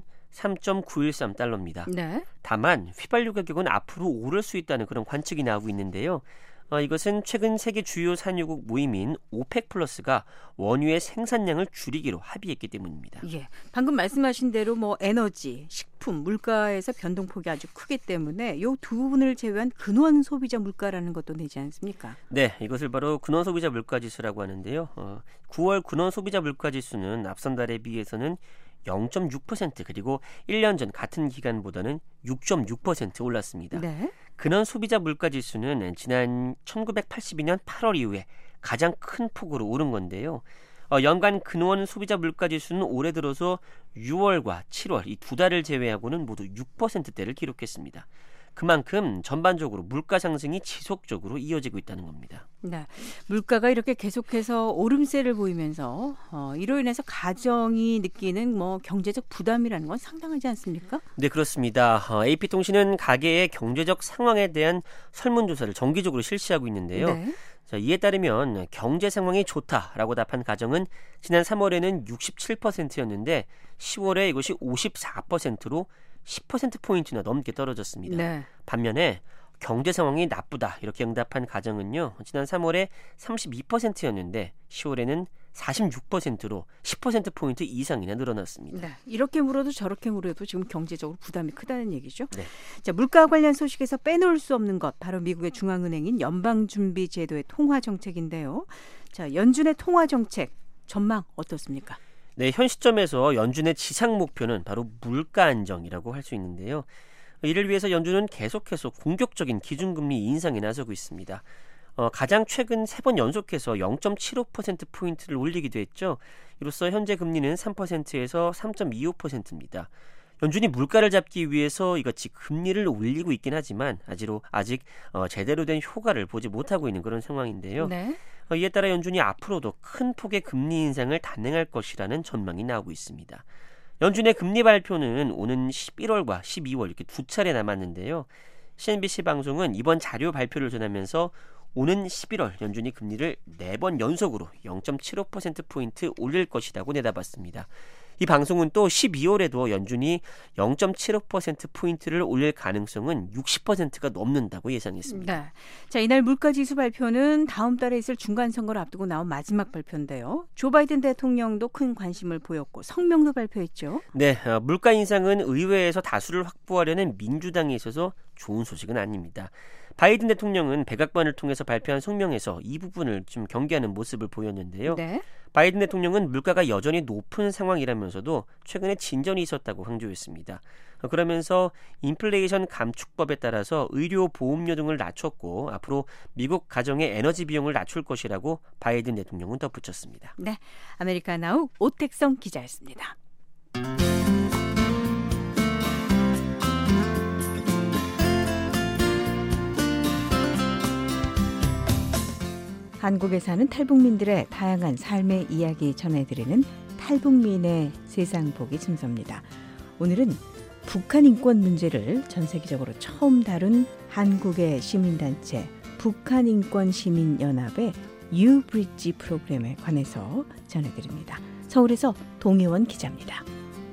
Speaker 6: 3.913달러입니다.
Speaker 3: 네.
Speaker 6: 다만 휘발유 가격은 앞으로 오를 수 있다는 그런 관측이 나오고 있는데요. 이것은 최근 세계 주요 산유국 모임인 오펙 플러스가 원유의 생산량을 줄이기로 합의했기 때문입니다.
Speaker 3: 예. 방금 말씀하신 대로 뭐 에너지, 식품, 물가에서 변동폭이 아주 크기 때문에 이 두 부분을 제외한 근원 소비자 물가라는 것도 내지 않습니까?
Speaker 6: 네, 이것을 바로 근원 소비자 물가 지수라고 하는데요. 9월 근원 소비자 물가 지수는 앞선 달에 비해서는 0.6% 그리고 1년 전 같은 기간보다는 6.6% 올랐습니다.
Speaker 3: 네.
Speaker 6: 근원 소비자 물가 지수는 지난 1982년 8월 이후에 가장 큰 폭으로 오른 건데요. 연간 근원 소비자 물가 지수는 올해 들어서 6월과 7월 이 두 달을 제외하고는 모두 6%대를 기록했습니다. 그만큼 전반적으로 물가 상승이 지속적으로 이어지고 있다는 겁니다.
Speaker 3: 네, 물가가 이렇게 계속해서 오름세를 보이면서 이로 인해서 가정이 느끼는 뭐 경제적 부담이라는 건 상당하지 않습니까?
Speaker 6: 네, 그렇습니다. AP통신은 가계의 경제적 상황에 대한 설문조사를 정기적으로 실시하고 있는데요.
Speaker 3: 네.
Speaker 6: 자, 이에 따르면 경제 상황이 좋다라고 답한 가정은 지난 3월에는 67%였는데 10월에 이것이 54%로 10%포인트나 넘게 떨어졌습니다.
Speaker 3: 네.
Speaker 6: 반면에 경제 상황이 나쁘다 이렇게 응답한 가정은요. 지난 3월에 32%였는데 10월에는 46%로 10%포인트 이상이나 늘어났습니다.
Speaker 3: 네. 이렇게 물어도 저렇게 물어도 지금 경제적으로 부담이 크다는 얘기죠.
Speaker 6: 네.
Speaker 3: 자, 물가 관련 소식에서 빼놓을 수 없는 것 바로 미국의 중앙은행인 연방준비제도의 통화정책인데요. 자, 연준의 통화정책 전망 어떻습니까?
Speaker 6: 네, 현 시점에서 연준의 지상 목표는 바로 물가 안정이라고 할 수 있는데요. 이를 위해서 연준은 계속해서 공격적인 기준금리 인상에 나서고 있습니다. 가장 최근 3번 연속해서 0.75%포인트를 올리기도 했죠. 이로써 현재 금리는 3%에서 3.25%입니다. 연준이 물가를 잡기 위해서 이같이 금리를 올리고 있긴 하지만 아직 제대로 된 효과를 보지 못하고 있는 그런 상황인데요.
Speaker 3: 네.
Speaker 6: 이에 따라 연준이 앞으로도 큰 폭의 금리 인상을 단행할 것이라는 전망이 나오고 있습니다. 연준의 금리 발표는 오는 11월과 12월 이렇게 두 차례 남았는데요. CNBC 방송은 이번 자료 발표를 전하면서 오는 11월 연준이 금리를 4번 연속으로 0.75%포인트 올릴 것이라고 내다봤습니다. 이 방송은 또 12월에도 연준이 0.75%포인트를 올릴 가능성은 60%가 넘는다고 예상했습니다.
Speaker 3: 네. 자, 이날 물가지수 발표는 다음 달에 있을 중간선거를 앞두고 나온 마지막 발표인데요. 조 바이든 대통령도 큰 관심을 보였고 성명도 발표했죠.
Speaker 6: 네, 물가 인상은 의회에서 다수를 확보하려는 민주당에 있어서 좋은 소식은 아닙니다. 바이든 대통령은 백악관을 통해서 발표한 성명에서 이 부분을 좀 경계하는 모습을 보였는데요.
Speaker 3: 네.
Speaker 6: 바이든 대통령은 물가가 여전히 높은 상황이라면서도 최근에 진전이 있었다고 강조했습니다. 그러면서 인플레이션 감축법에 따라서 의료 보험료 등을 낮췄고 앞으로 미국 가정의 에너지 비용을 낮출 것이라고 바이든 대통령은 덧붙였습니다.
Speaker 3: 네, 아메리카나우 오택성 기자였습니다. 한국에 사는 탈북민들의 다양한 삶의 이야기 전해드리는 탈북민의 세상 보기 순서입니다. 오늘은 북한 인권 문제를 전 세계적으로 처음 다룬 한국의 시민단체 북한인권시민연합의 유브리지 프로그램에 관해서 전해드립니다. 서울에서 동혜원 기자입니다.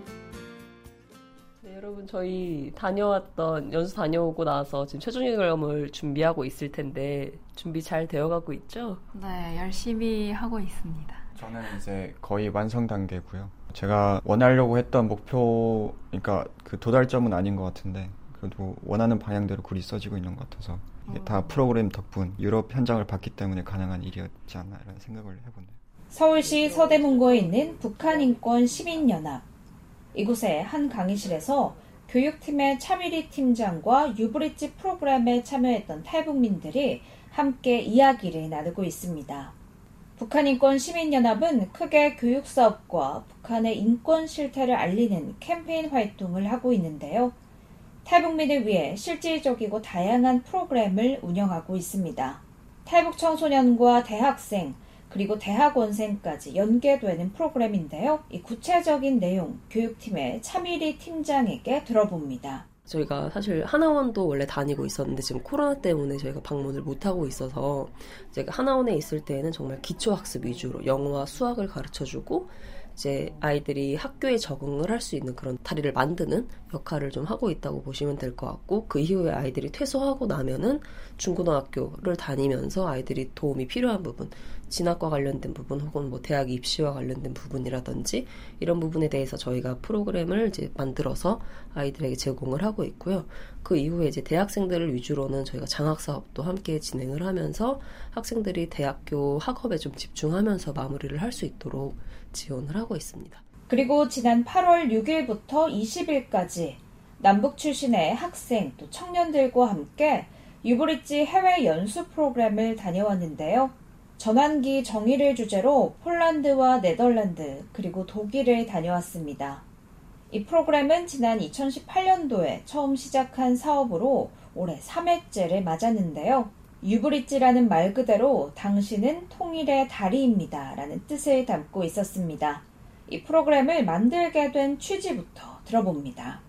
Speaker 7: 여러분 저희 연수 다녀오고 나서 지금 최종 결과물 준비하고 있을 텐데 준비 잘 되어가고 있죠?
Speaker 8: 네, 열심히 하고 있습니다.
Speaker 9: 저는 이제 거의 완성 단계고요. 제가 원하려고 했던 목표, 그러니까 그 도달점은 아닌 것 같은데 그래도 원하는 방향대로 글이 써지고 있는 것 같아서 이게 다 프로그램 덕분 유럽 현장을 봤기 때문에 가능한 일이었지 않나 이런 생각을 해보네요.
Speaker 10: 서울시 서대문구에 있는 북한인권시민연합. 이곳의 한 강의실에서 교육팀의 차미리 팀장과 유브리지 프로그램에 참여했던 탈북민들이 함께 이야기를 나누고 있습니다. 북한인권시민연합은 크게 교육사업과 북한의 인권 실태를 알리는 캠페인 활동을 하고 있는데요. 탈북민을 위해 실질적이고 다양한 프로그램을 운영하고 있습니다. 탈북 청소년과 대학생, 그리고 대학원생까지 연계되는 프로그램인데요. 이 구체적인 내용 교육팀의 차미리 팀장에게 들어봅니다.
Speaker 7: 저희가 사실 하나원도 원래 다니고 있었는데 지금 코로나 때문에 저희가 방문을 못하고 있어서 제가 하나원에 있을 때는 정말 기초학습 위주로 영어와 수학을 가르쳐주고 이제 아이들이 학교에 적응을 할 수 있는 그런 다리를 만드는 역할을 좀 하고 있다고 보시면 될 것 같고, 그 이후에 아이들이 퇴소하고 나면은 중고등학교를 다니면서 아이들이 도움이 필요한 부분, 진학과 관련된 부분 혹은 뭐 대학 입시와 관련된 부분이라든지 이런 부분에 대해서 저희가 프로그램을 이제 만들어서 아이들에게 제공을 하고 있고요. 그 이후에 이제 대학생들을 위주로는 저희가 장학 사업도 함께 진행을 하면서 학생들이 대학교 학업에 좀 집중하면서 마무리를 할 수 있도록 지원을 하고 있습니다.
Speaker 10: 그리고 지난 8월 6일부터 20일까지 남북 출신의 학생 또 청년들과 함께 유브리지 해외 연수 프로그램을 다녀왔는데요. 전환기 정의를 주제로 폴란드와 네덜란드 그리고 독일을 다녀왔습니다. 이 프로그램은 지난 2018년도에 처음 시작한 사업으로 올해 3회째를 맞았는데요. 유브리지라는 말 그대로 당신은 통일의 다리입니다 라는 뜻을 담고 있었습니다. 이 프로그램을 만들게 된 취지부터 들어봅니다.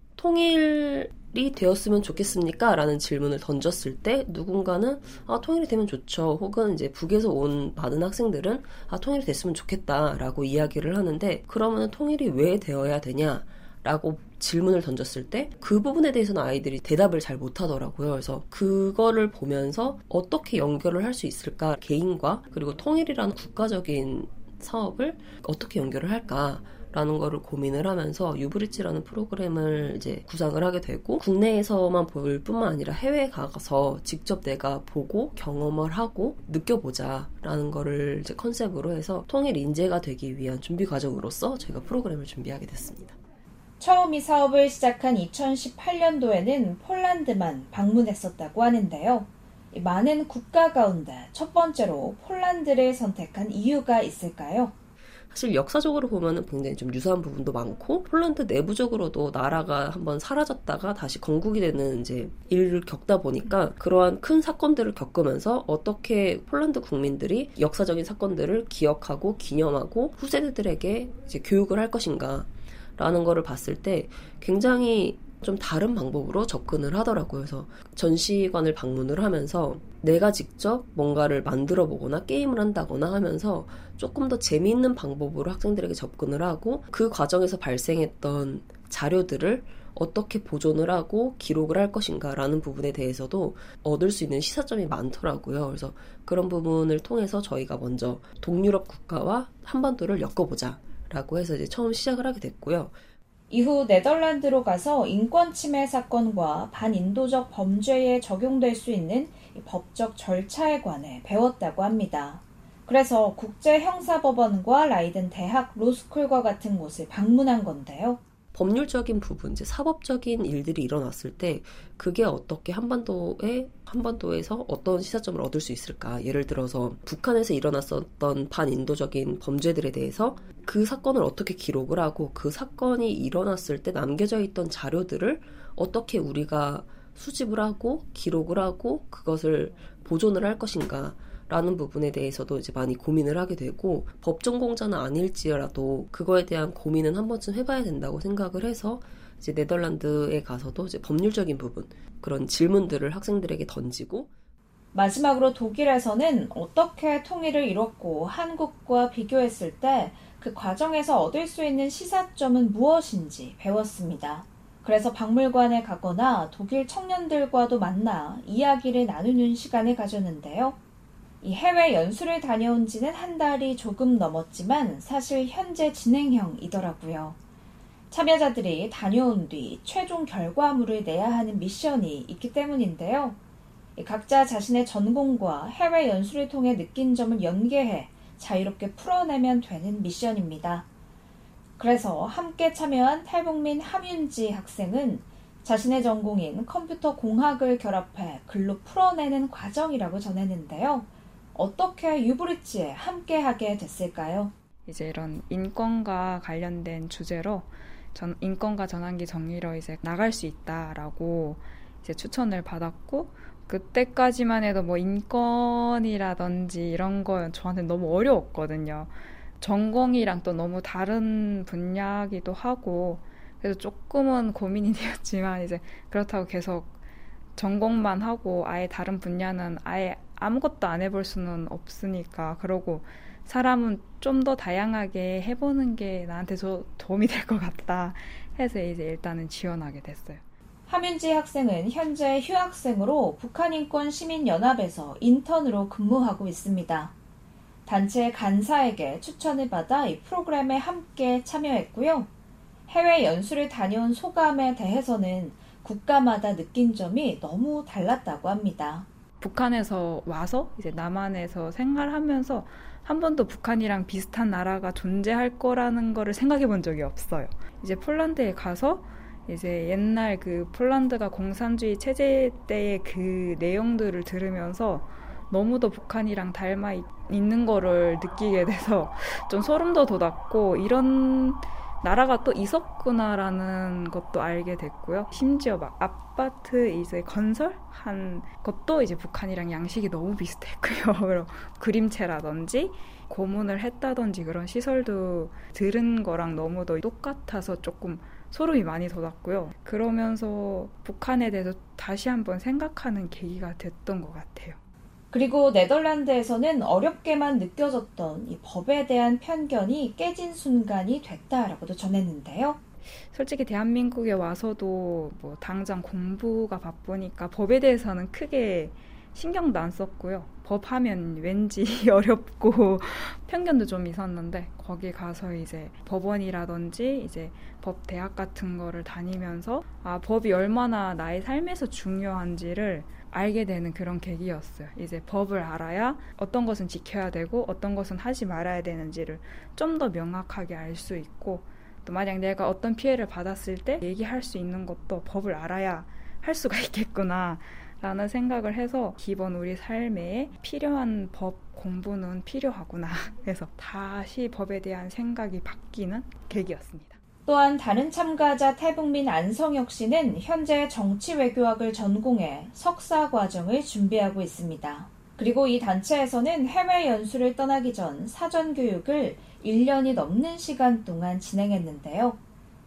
Speaker 7: 통일이 되었으면 좋겠습니까? 라는 질문을 던졌을 때 누군가는 통일이 되면 좋죠. 혹은 이제 북에서 온 많은 학생들은 통일이 됐으면 좋겠다 라고 이야기를 하는데, 그러면 통일이 왜 되어야 되냐? 라고 질문을 던졌을 때 그 부분에 대해서는 아이들이 대답을 잘 못하더라고요. 그래서 그거를 보면서 어떻게 연결을 할 수 있을까? 개인과 그리고 통일이라는 국가적인 사업을 어떻게 연결을 할까? 라는 거를 고민을 하면서 유브리지라는 프로그램을 이제 구상을 하게 되고, 국내에서만 볼 뿐만 아니라 해외에 가서 직접 내가 보고 경험을 하고 느껴보자 라는 거를 이제 컨셉으로 해서 통일 인재가 되기 위한 준비 과정으로서 저희가 프로그램을 준비하게 됐습니다.
Speaker 10: 처음 이 사업을 시작한 2018년도에는 폴란드만 방문했었다고 하는데요. 많은 국가 가운데 첫 번째로 폴란드를 선택한 이유가 있을까요?
Speaker 7: 사실 역사적으로 보면은 굉장히 좀 유사한 부분도 많고, 폴란드 내부적으로도 나라가 한번 사라졌다가 다시 건국이 되는 이제 일을 겪다 보니까 그러한 큰 사건들을 겪으면서 어떻게 폴란드 국민들이 역사적인 사건들을 기억하고 기념하고 후세대들에게 이제 교육을 할 것인가 라는 거를 봤을 때 굉장히 좀 다른 방법으로 접근을 하더라고요. 그래서 전시관을 방문을 하면서 내가 직접 뭔가를 만들어 보거나 게임을 한다거나 하면서 조금 더 재미있는 방법으로 학생들에게 접근을 하고 그 과정에서 발생했던 자료들을 어떻게 보존을 하고 기록을 할 것인가라는 부분에 대해서도 얻을 수 있는 시사점이 많더라고요. 그래서 그런 부분을 통해서 저희가 먼저 동유럽 국가와 한반도를 엮어보자라고 해서 이제 처음 시작을 하게 됐고요.
Speaker 10: 이후 네덜란드로 가서 인권 침해 사건과 반인도적 범죄에 적용될 수 있는 법적 절차에 관해 배웠다고 합니다. 그래서 국제형사법원과 라이든 대학 로스쿨과 같은 곳을 방문한 건데요.
Speaker 7: 법률적인 부분, 이제 사법적인 일들이 일어났을 때 그게 어떻게 한반도에서 어떤 시사점을 얻을 수 있을까? 예를 들어서 북한에서 일어났었던 반인도적인 범죄들에 대해서 그 사건을 어떻게 기록을 하고 그 사건이 일어났을 때 남겨져 있던 자료들을 어떻게 우리가 수집을 하고 기록을 하고 그것을 보존을 할 것인가? 라는 부분에 대해서도 이제 많이 고민을 하게 되고 법전공자는 아닐지라도 그거에 대한 고민은 한 번쯤 해봐야 된다고 생각을 해서 이제 네덜란드에 가서도 이제 법률적인 부분 그런 질문들을 학생들에게 던지고
Speaker 10: 마지막으로 독일에서는 어떻게 통일을 이뤘고 한국과 비교했을 때 그 과정에서 얻을 수 있는 시사점은 무엇인지 배웠습니다. 그래서 박물관에 가거나 독일 청년들과도 만나 이야기를 나누는 시간을 가졌는데요. 이 해외 연수를 다녀온 지는 한 달이 조금 넘었지만 사실 현재 진행형이더라고요. 참여자들이 다녀온 뒤 최종 결과물을 내야 하는 미션이 있기 때문인데요. 각자 자신의 전공과 해외 연수를 통해 느낀 점을 연계해 자유롭게 풀어내면 되는 미션입니다. 그래서 함께 참여한 탈북민 함윤지 학생은 자신의 전공인 컴퓨터 공학을 결합해 글로 풀어내는 과정이라고 전했는데요. 어떻게 유브리츠에 함께하게 됐을까요?
Speaker 11: 이제 이런 인권과 관련된 주제로 인권과 전환기 정의로 이제 나갈 수 있다라고 이제 추천을 받았고 그때까지만 해도 뭐 인권이라든지 이런 거 저한테 너무 어려웠거든요. 전공이랑 또 너무 다른 분야기도 하고 그래서 조금은 고민이 되었지만 이제 그렇다고 계속 전공만 하고 아예 다른 분야는 아예 아무것도 안 해볼 수는 없으니까 그러고 사람은 좀 더 다양하게 해보는 게 나한테 도움이 될 것 같다 해서 이제 일단은 지원하게 됐어요.
Speaker 10: 함윤지 학생은 현재 휴학생으로 북한인권시민연합에서 인턴으로 근무하고 있습니다. 단체 간사에게 추천을 받아 이 프로그램에 함께 참여했고요. 해외 연수를 다녀온 소감에 대해서는 국가마다 느낀 점이 너무 달랐다고 합니다.
Speaker 11: 북한에서 와서 이제 남한에서 생활하면서 한 번도 북한이랑 비슷한 나라가 존재할 거라는 거를 생각해 본 적이 없어요. 이제 폴란드에 가서 이제 옛날 그 폴란드가 공산주의 체제 때의 그 내용들을 들으면서 너무도 북한이랑 닮아 있는 거를 느끼게 돼서 좀 소름도 돋았고 이런 나라가 또 있었구나라는 것도 알게 됐고요. 심지어 막 아파트 이제 건설한 것도 이제 북한이랑 양식이 너무 비슷했고요. 그림체라든지 고문을 했다든지 그런 시설도 들은 거랑 너무도 똑같아서 조금 소름이 많이 돋았고요. 그러면서 북한에 대해서 다시 한번 생각하는 계기가 됐던 것 같아요.
Speaker 10: 그리고 네덜란드에서는 어렵게만 느껴졌던 이 법에 대한 편견이 깨진 순간이 됐다라고도 전했는데요.
Speaker 11: 솔직히 대한민국에 와서도 뭐 당장 공부가 바쁘니까 법에 대해서는 크게 신경도 안 썼고요. 법하면 왠지 어렵고 편견도 좀 있었는데 거기 가서 이제 법원이라든지 이제 법대학 같은 거를 다니면서 법이 얼마나 나의 삶에서 중요한지를 알게 되는 그런 계기였어요. 이제 법을 알아야 어떤 것은 지켜야 되고 어떤 것은 하지 말아야 되는지를 좀 더 명확하게 알 수 있고 또 만약 내가 어떤 피해를 받았을 때 얘기할 수 있는 것도 법을 알아야 할 수가 있겠구나 라는 생각을 해서 기본 우리 삶에 필요한 법 공부는 필요하구나 해서 다시 법에 대한 생각이 바뀌는 계기였습니다.
Speaker 10: 또한 다른 참가자 탈북민 안성혁 씨는 현재 정치외교학을 전공해 석사 과정을 준비하고 있습니다. 그리고 이 단체에서는 해외 연수를 떠나기 전 사전 교육을 1년이 넘는 시간 동안 진행했는데요.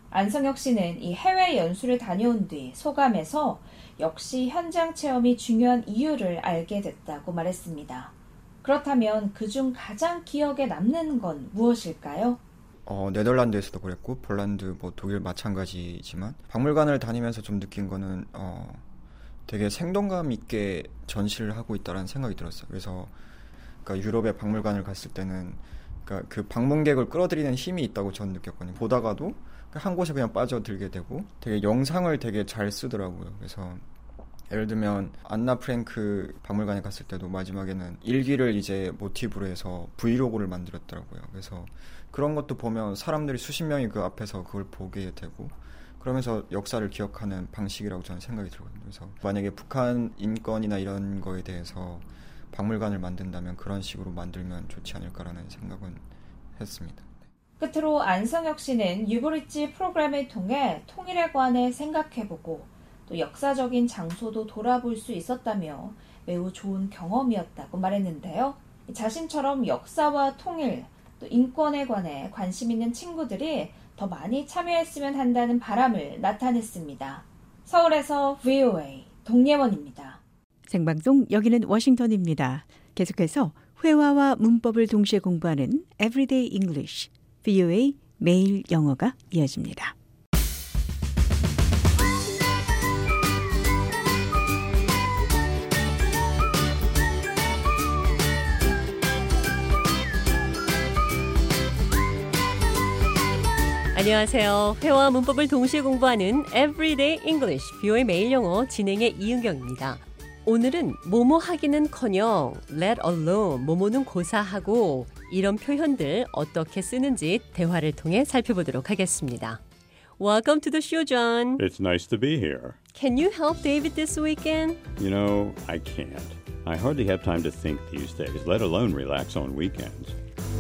Speaker 10: 안성혁 씨는 이 해외 연수를 다녀온 뒤 소감에서 역시 현장 체험이 중요한 이유를 알게 됐다고 말했습니다. 그렇다면 그중 가장 기억에 남는 건 무엇일까요?
Speaker 9: 네덜란드에서도 그랬고 폴란드, 독일 마찬가지지만 박물관을 다니면서 좀 느낀 거는 되게 생동감 있게 전시를 하고 있다는 생각이 들었어요. 그래서 그러니까 유럽의 박물관을 갔을 때는 그러니까 그 방문객을 끌어들이는 힘이 있다고 저는 느꼈거든요. 보다가도 한 곳에 그냥 빠져들게 되고 되게 영상을 되게 잘 쓰더라고요. 그래서 예를 들면 안나 프랭크 박물관에 갔을 때도 마지막에는 일기를 이제 모티브로 해서 브이로그를 만들었더라고요. 그래서 그런 것도 보면 사람들이 수십 명이 그 앞에서 그걸 보게 되고 그러면서 역사를 기억하는 방식이라고 저는 생각이 들거든요. 그래서 만약에 북한 인권이나 이런 거에 대해서 박물관을 만든다면 그런 식으로 만들면 좋지 않을까라는 생각은 했습니다.
Speaker 10: 끝으로 안성혁 씨는 유브리지 프로그램을 통해 통일에 관해 생각해보고 또 역사적인 장소도 돌아볼 수 있었다며 매우 좋은 경험이었다고 말했는데요. 자신처럼 역사와 통일, 또 인권에 관해 관심 있는 친구들이 더 많이 참여했으면 한다는 바람을 나타냈습니다. 서울에서 VOA 동예원입니다.
Speaker 3: 생방송 여기는 워싱턴입니다. 계속해서 회화와 문법을 동시에 공부하는 Everyday English, VOA 매일 영어가 이어집니다.
Speaker 12: 안녕하세요. 회화와 문법을 동시에 공부하는 Everyday English, VOA 매일 영어 진행의 이은경입니다. 오늘은 뭐뭐 하기는커녕 let alone, 뭐뭐는 고사하고 이런 표현들 어떻게 쓰는지 대화를 통해 살펴보도록 하겠습니다. Welcome to the show, John.
Speaker 13: It's nice to be here.
Speaker 12: Can you help David this weekend?
Speaker 13: You know, I can't. I hardly have time to think these days, let alone relax on weekends.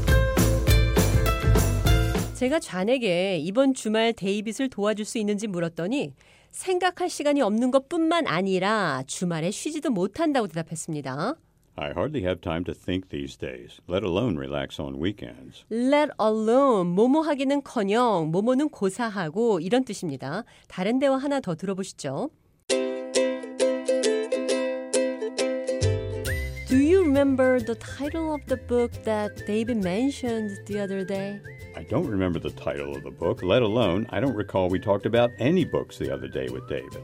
Speaker 12: 제가 좌에게 이번 주말 데이빗을 도와줄 수 있는지 물었더니 생각할 시간이 없는 것뿐만 아니라 주말에 쉬지도 못한다고 대답했습니다.
Speaker 13: I hardly have time to think these days, let alone relax on weekends.
Speaker 12: Let alone, 뭐뭐 하기는커녕 뭐뭐는 고사하고 이런 뜻입니다. 다른 대화 하나 더 들어보시죠. Do you remember the title of the book that David mentioned the other day?
Speaker 13: I don't remember the title of the book, let alone I don't recall we talked about any books the other day with David.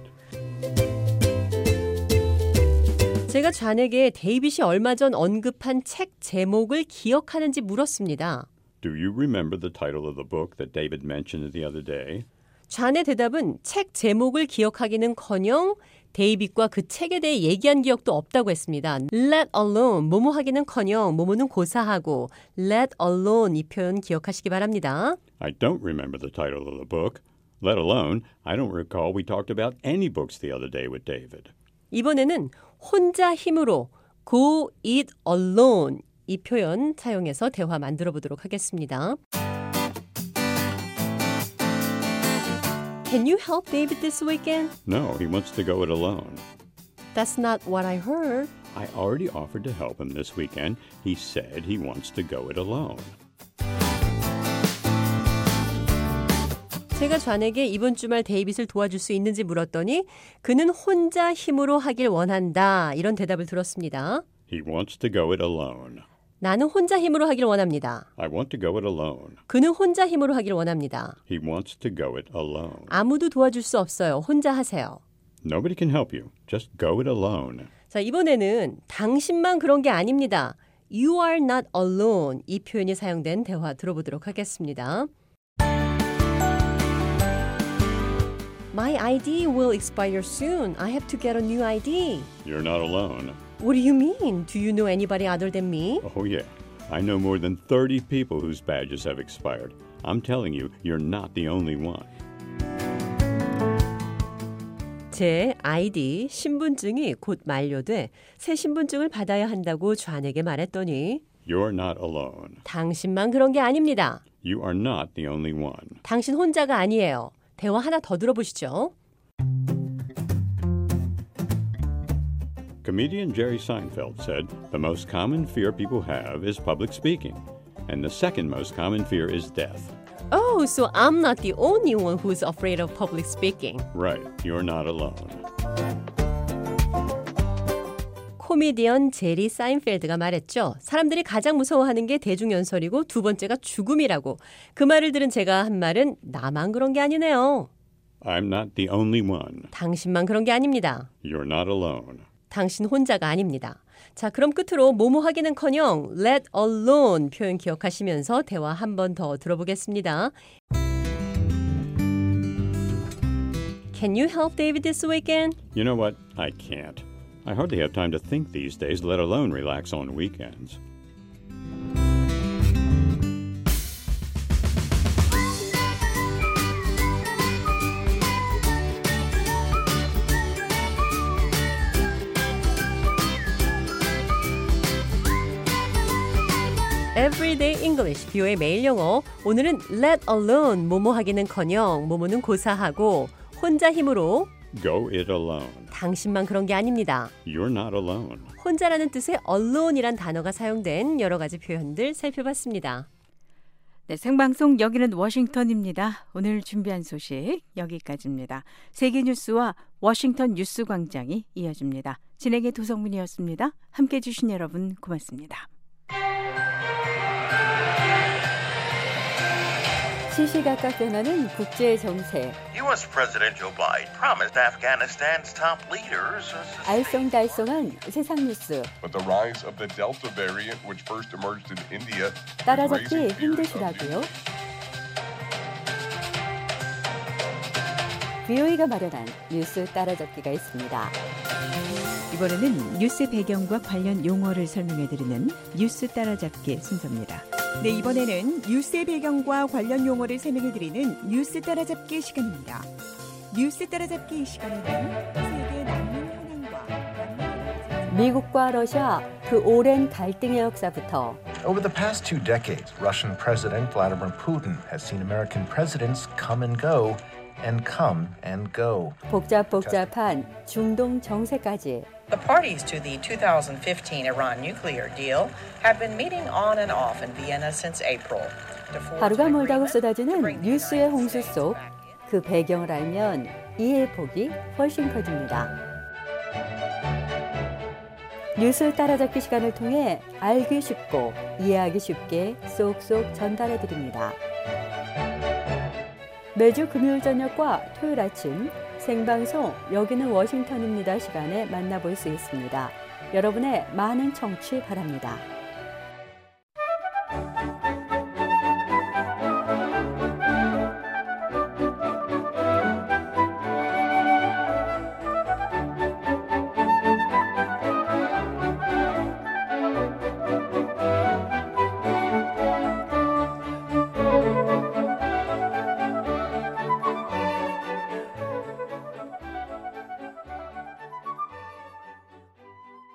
Speaker 12: 제가 좌에게 데이빗이 얼마 전 언급한 책 제목을 기억하는지 물었습니다.
Speaker 13: Do you remember the title of the book that David mentioned the other day?
Speaker 12: 좌의 대답은 책 제목을 기억하기는커녕 데이빗과 그 책에 대해 얘기한 기억도 없다고 했습니다. Let alone, 뭐뭐 하기는커녕 뭐뭐는 고사하고 let alone 이 표현 기억하시기 바랍니다.
Speaker 13: I don't remember the title of the book, let alone I don't recall we talked about any books the other day with David.
Speaker 12: 이번에는 혼자 힘으로 go it alone 이 표현 사용해서 대화 만들어 보도록 하겠습니다. Can you help David this weekend?
Speaker 13: No, he wants to go it alone.
Speaker 12: That's not what I heard.
Speaker 13: I already offered to help him this weekend. He said he wants to go it alone.
Speaker 12: 제가 좌에게 이번 주말 데이빗을 도와줄 수 있는지 물었더니 그는 혼자 힘으로 하길 원한다. 이런 대답을 들었습니다.
Speaker 13: He wants to go it alone.
Speaker 12: 나는 혼자 힘으로 하길 원합니다.
Speaker 13: I want to go it alone.
Speaker 12: 그는 혼자 힘으로 하길 원합니다.
Speaker 13: He wants to go it alone.
Speaker 12: 아무도 도와줄 수 없어요. 혼자 하세요.
Speaker 13: Nobody can help you. Just go it alone.
Speaker 12: 자, 이번에는 당신만 그런 게 아닙니다. You are not alone. 이 표현이 사용된 대화 들어보도록 하겠습니다. My ID will expire soon. I have to get a new ID.
Speaker 13: You're not alone.
Speaker 12: What do you mean? Do you know anybody other than me?
Speaker 13: Oh, yeah. I know more than 30 people whose badges have expired. I'm telling you, you're not the only one.
Speaker 12: 제 ID 신분증이 곧 만료돼 새 신분증을 받아야 한다고 좌에게 말했더니
Speaker 13: You're not alone.
Speaker 12: 당신만 그런 게 아닙니다.
Speaker 13: You are not the only one.
Speaker 12: 당신 혼자가 아니에요. 대화 하나 더 들어보시죠.
Speaker 13: Comedian Jerry Seinfeld said, the most common fear people have is public speaking, and the second most common fear is death.
Speaker 12: Oh, so I'm not the only one who's afraid of public speaking.
Speaker 13: Right, you're not alone.
Speaker 12: 코미디언 제리 사인펠드가 말했죠. 사람들이 가장 무서워하는 게 대중연설이고 두 번째가 죽음이라고. 그 말을 들은 제가 한 말은 나만 그런 게 아니네요.
Speaker 13: I'm not the only one.
Speaker 12: 당신만 그런 게 아닙니다.
Speaker 13: You're not alone.
Speaker 12: 당신 혼자가 아닙니다. 자, 그럼 끝으로 뭐뭐 하기는커녕 let alone 표현 기억하시면서 대화 한 번 더 들어보겠습니다. Can you help David this weekend?
Speaker 13: You know what? I can't. I hardly have time to think these days, let alone relax on weekends.
Speaker 12: Everyday English, 뷰의 매일 영어. 오늘은 let alone, 뭐뭐 하기는커녕, 뭐뭐는 고사하고 혼자 힘으로
Speaker 13: Go it alone.
Speaker 12: 당신만 그런 게 아닙니다.
Speaker 13: You're not alone.
Speaker 12: 혼자라는 뜻의 alone이란 단어가 사용된 여러 가지 표현들 살펴봤습니다.
Speaker 3: 네, 생방송 여기는 워싱턴입니다. 오늘 준비한 소식 여기까지입니다. 세계 뉴스와 워싱턴 뉴스 광장이 이어집니다. 진행의 도성문이었습니다. 함께해 주신 여러분 고맙습니다.
Speaker 12: 시시각각 변하는 국제 정세.
Speaker 14: U.S. President Joe Biden promised Afghanistan's top leaders
Speaker 12: 알쏭달쏭한 세상 뉴스.
Speaker 15: But the rise of the Delta variant, which first emerged in India,
Speaker 12: 따라잡기 힘드시다고요? VOA가 마련한 뉴스 따라잡기가 있습니다.
Speaker 3: 이번에는 뉴스 배경과 관련 용어를 설명해드리는 뉴스 따라잡기 순서입니다.
Speaker 16: 네, 이번에는 뉴스의 배경과 관련 용어를 설명해드리는 뉴스 따라잡기 시간입니다. 뉴스 따라잡기 시간에는 세계 난민 현황과
Speaker 12: 미국과 러시아 그 오랜 갈등의 역사부터
Speaker 17: Over the past 2 decades, Russian President Vladimir Putin has seen American presidents come and go and come and go.
Speaker 12: 복잡한 중동 정세까지
Speaker 18: The parties to the 2015 Iran nuclear deal have been meeting on and off in Vienna since April.
Speaker 12: 하루가 멀다고 쏟아지는 뉴스의 홍수 속 그 배경을 알면 이해의 폭이 훨씬 커집니다. 뉴스 따라잡기 시간을 통해 알기 쉽고 이해하기 쉽게 쏙쏙 전달해 드립니다. 매주 금요일 저녁과 토요일 아침 생방송 여기는 워싱턴입니다 시간에 만나볼 수 있습니다. 여러분의 많은 청취 바랍니다.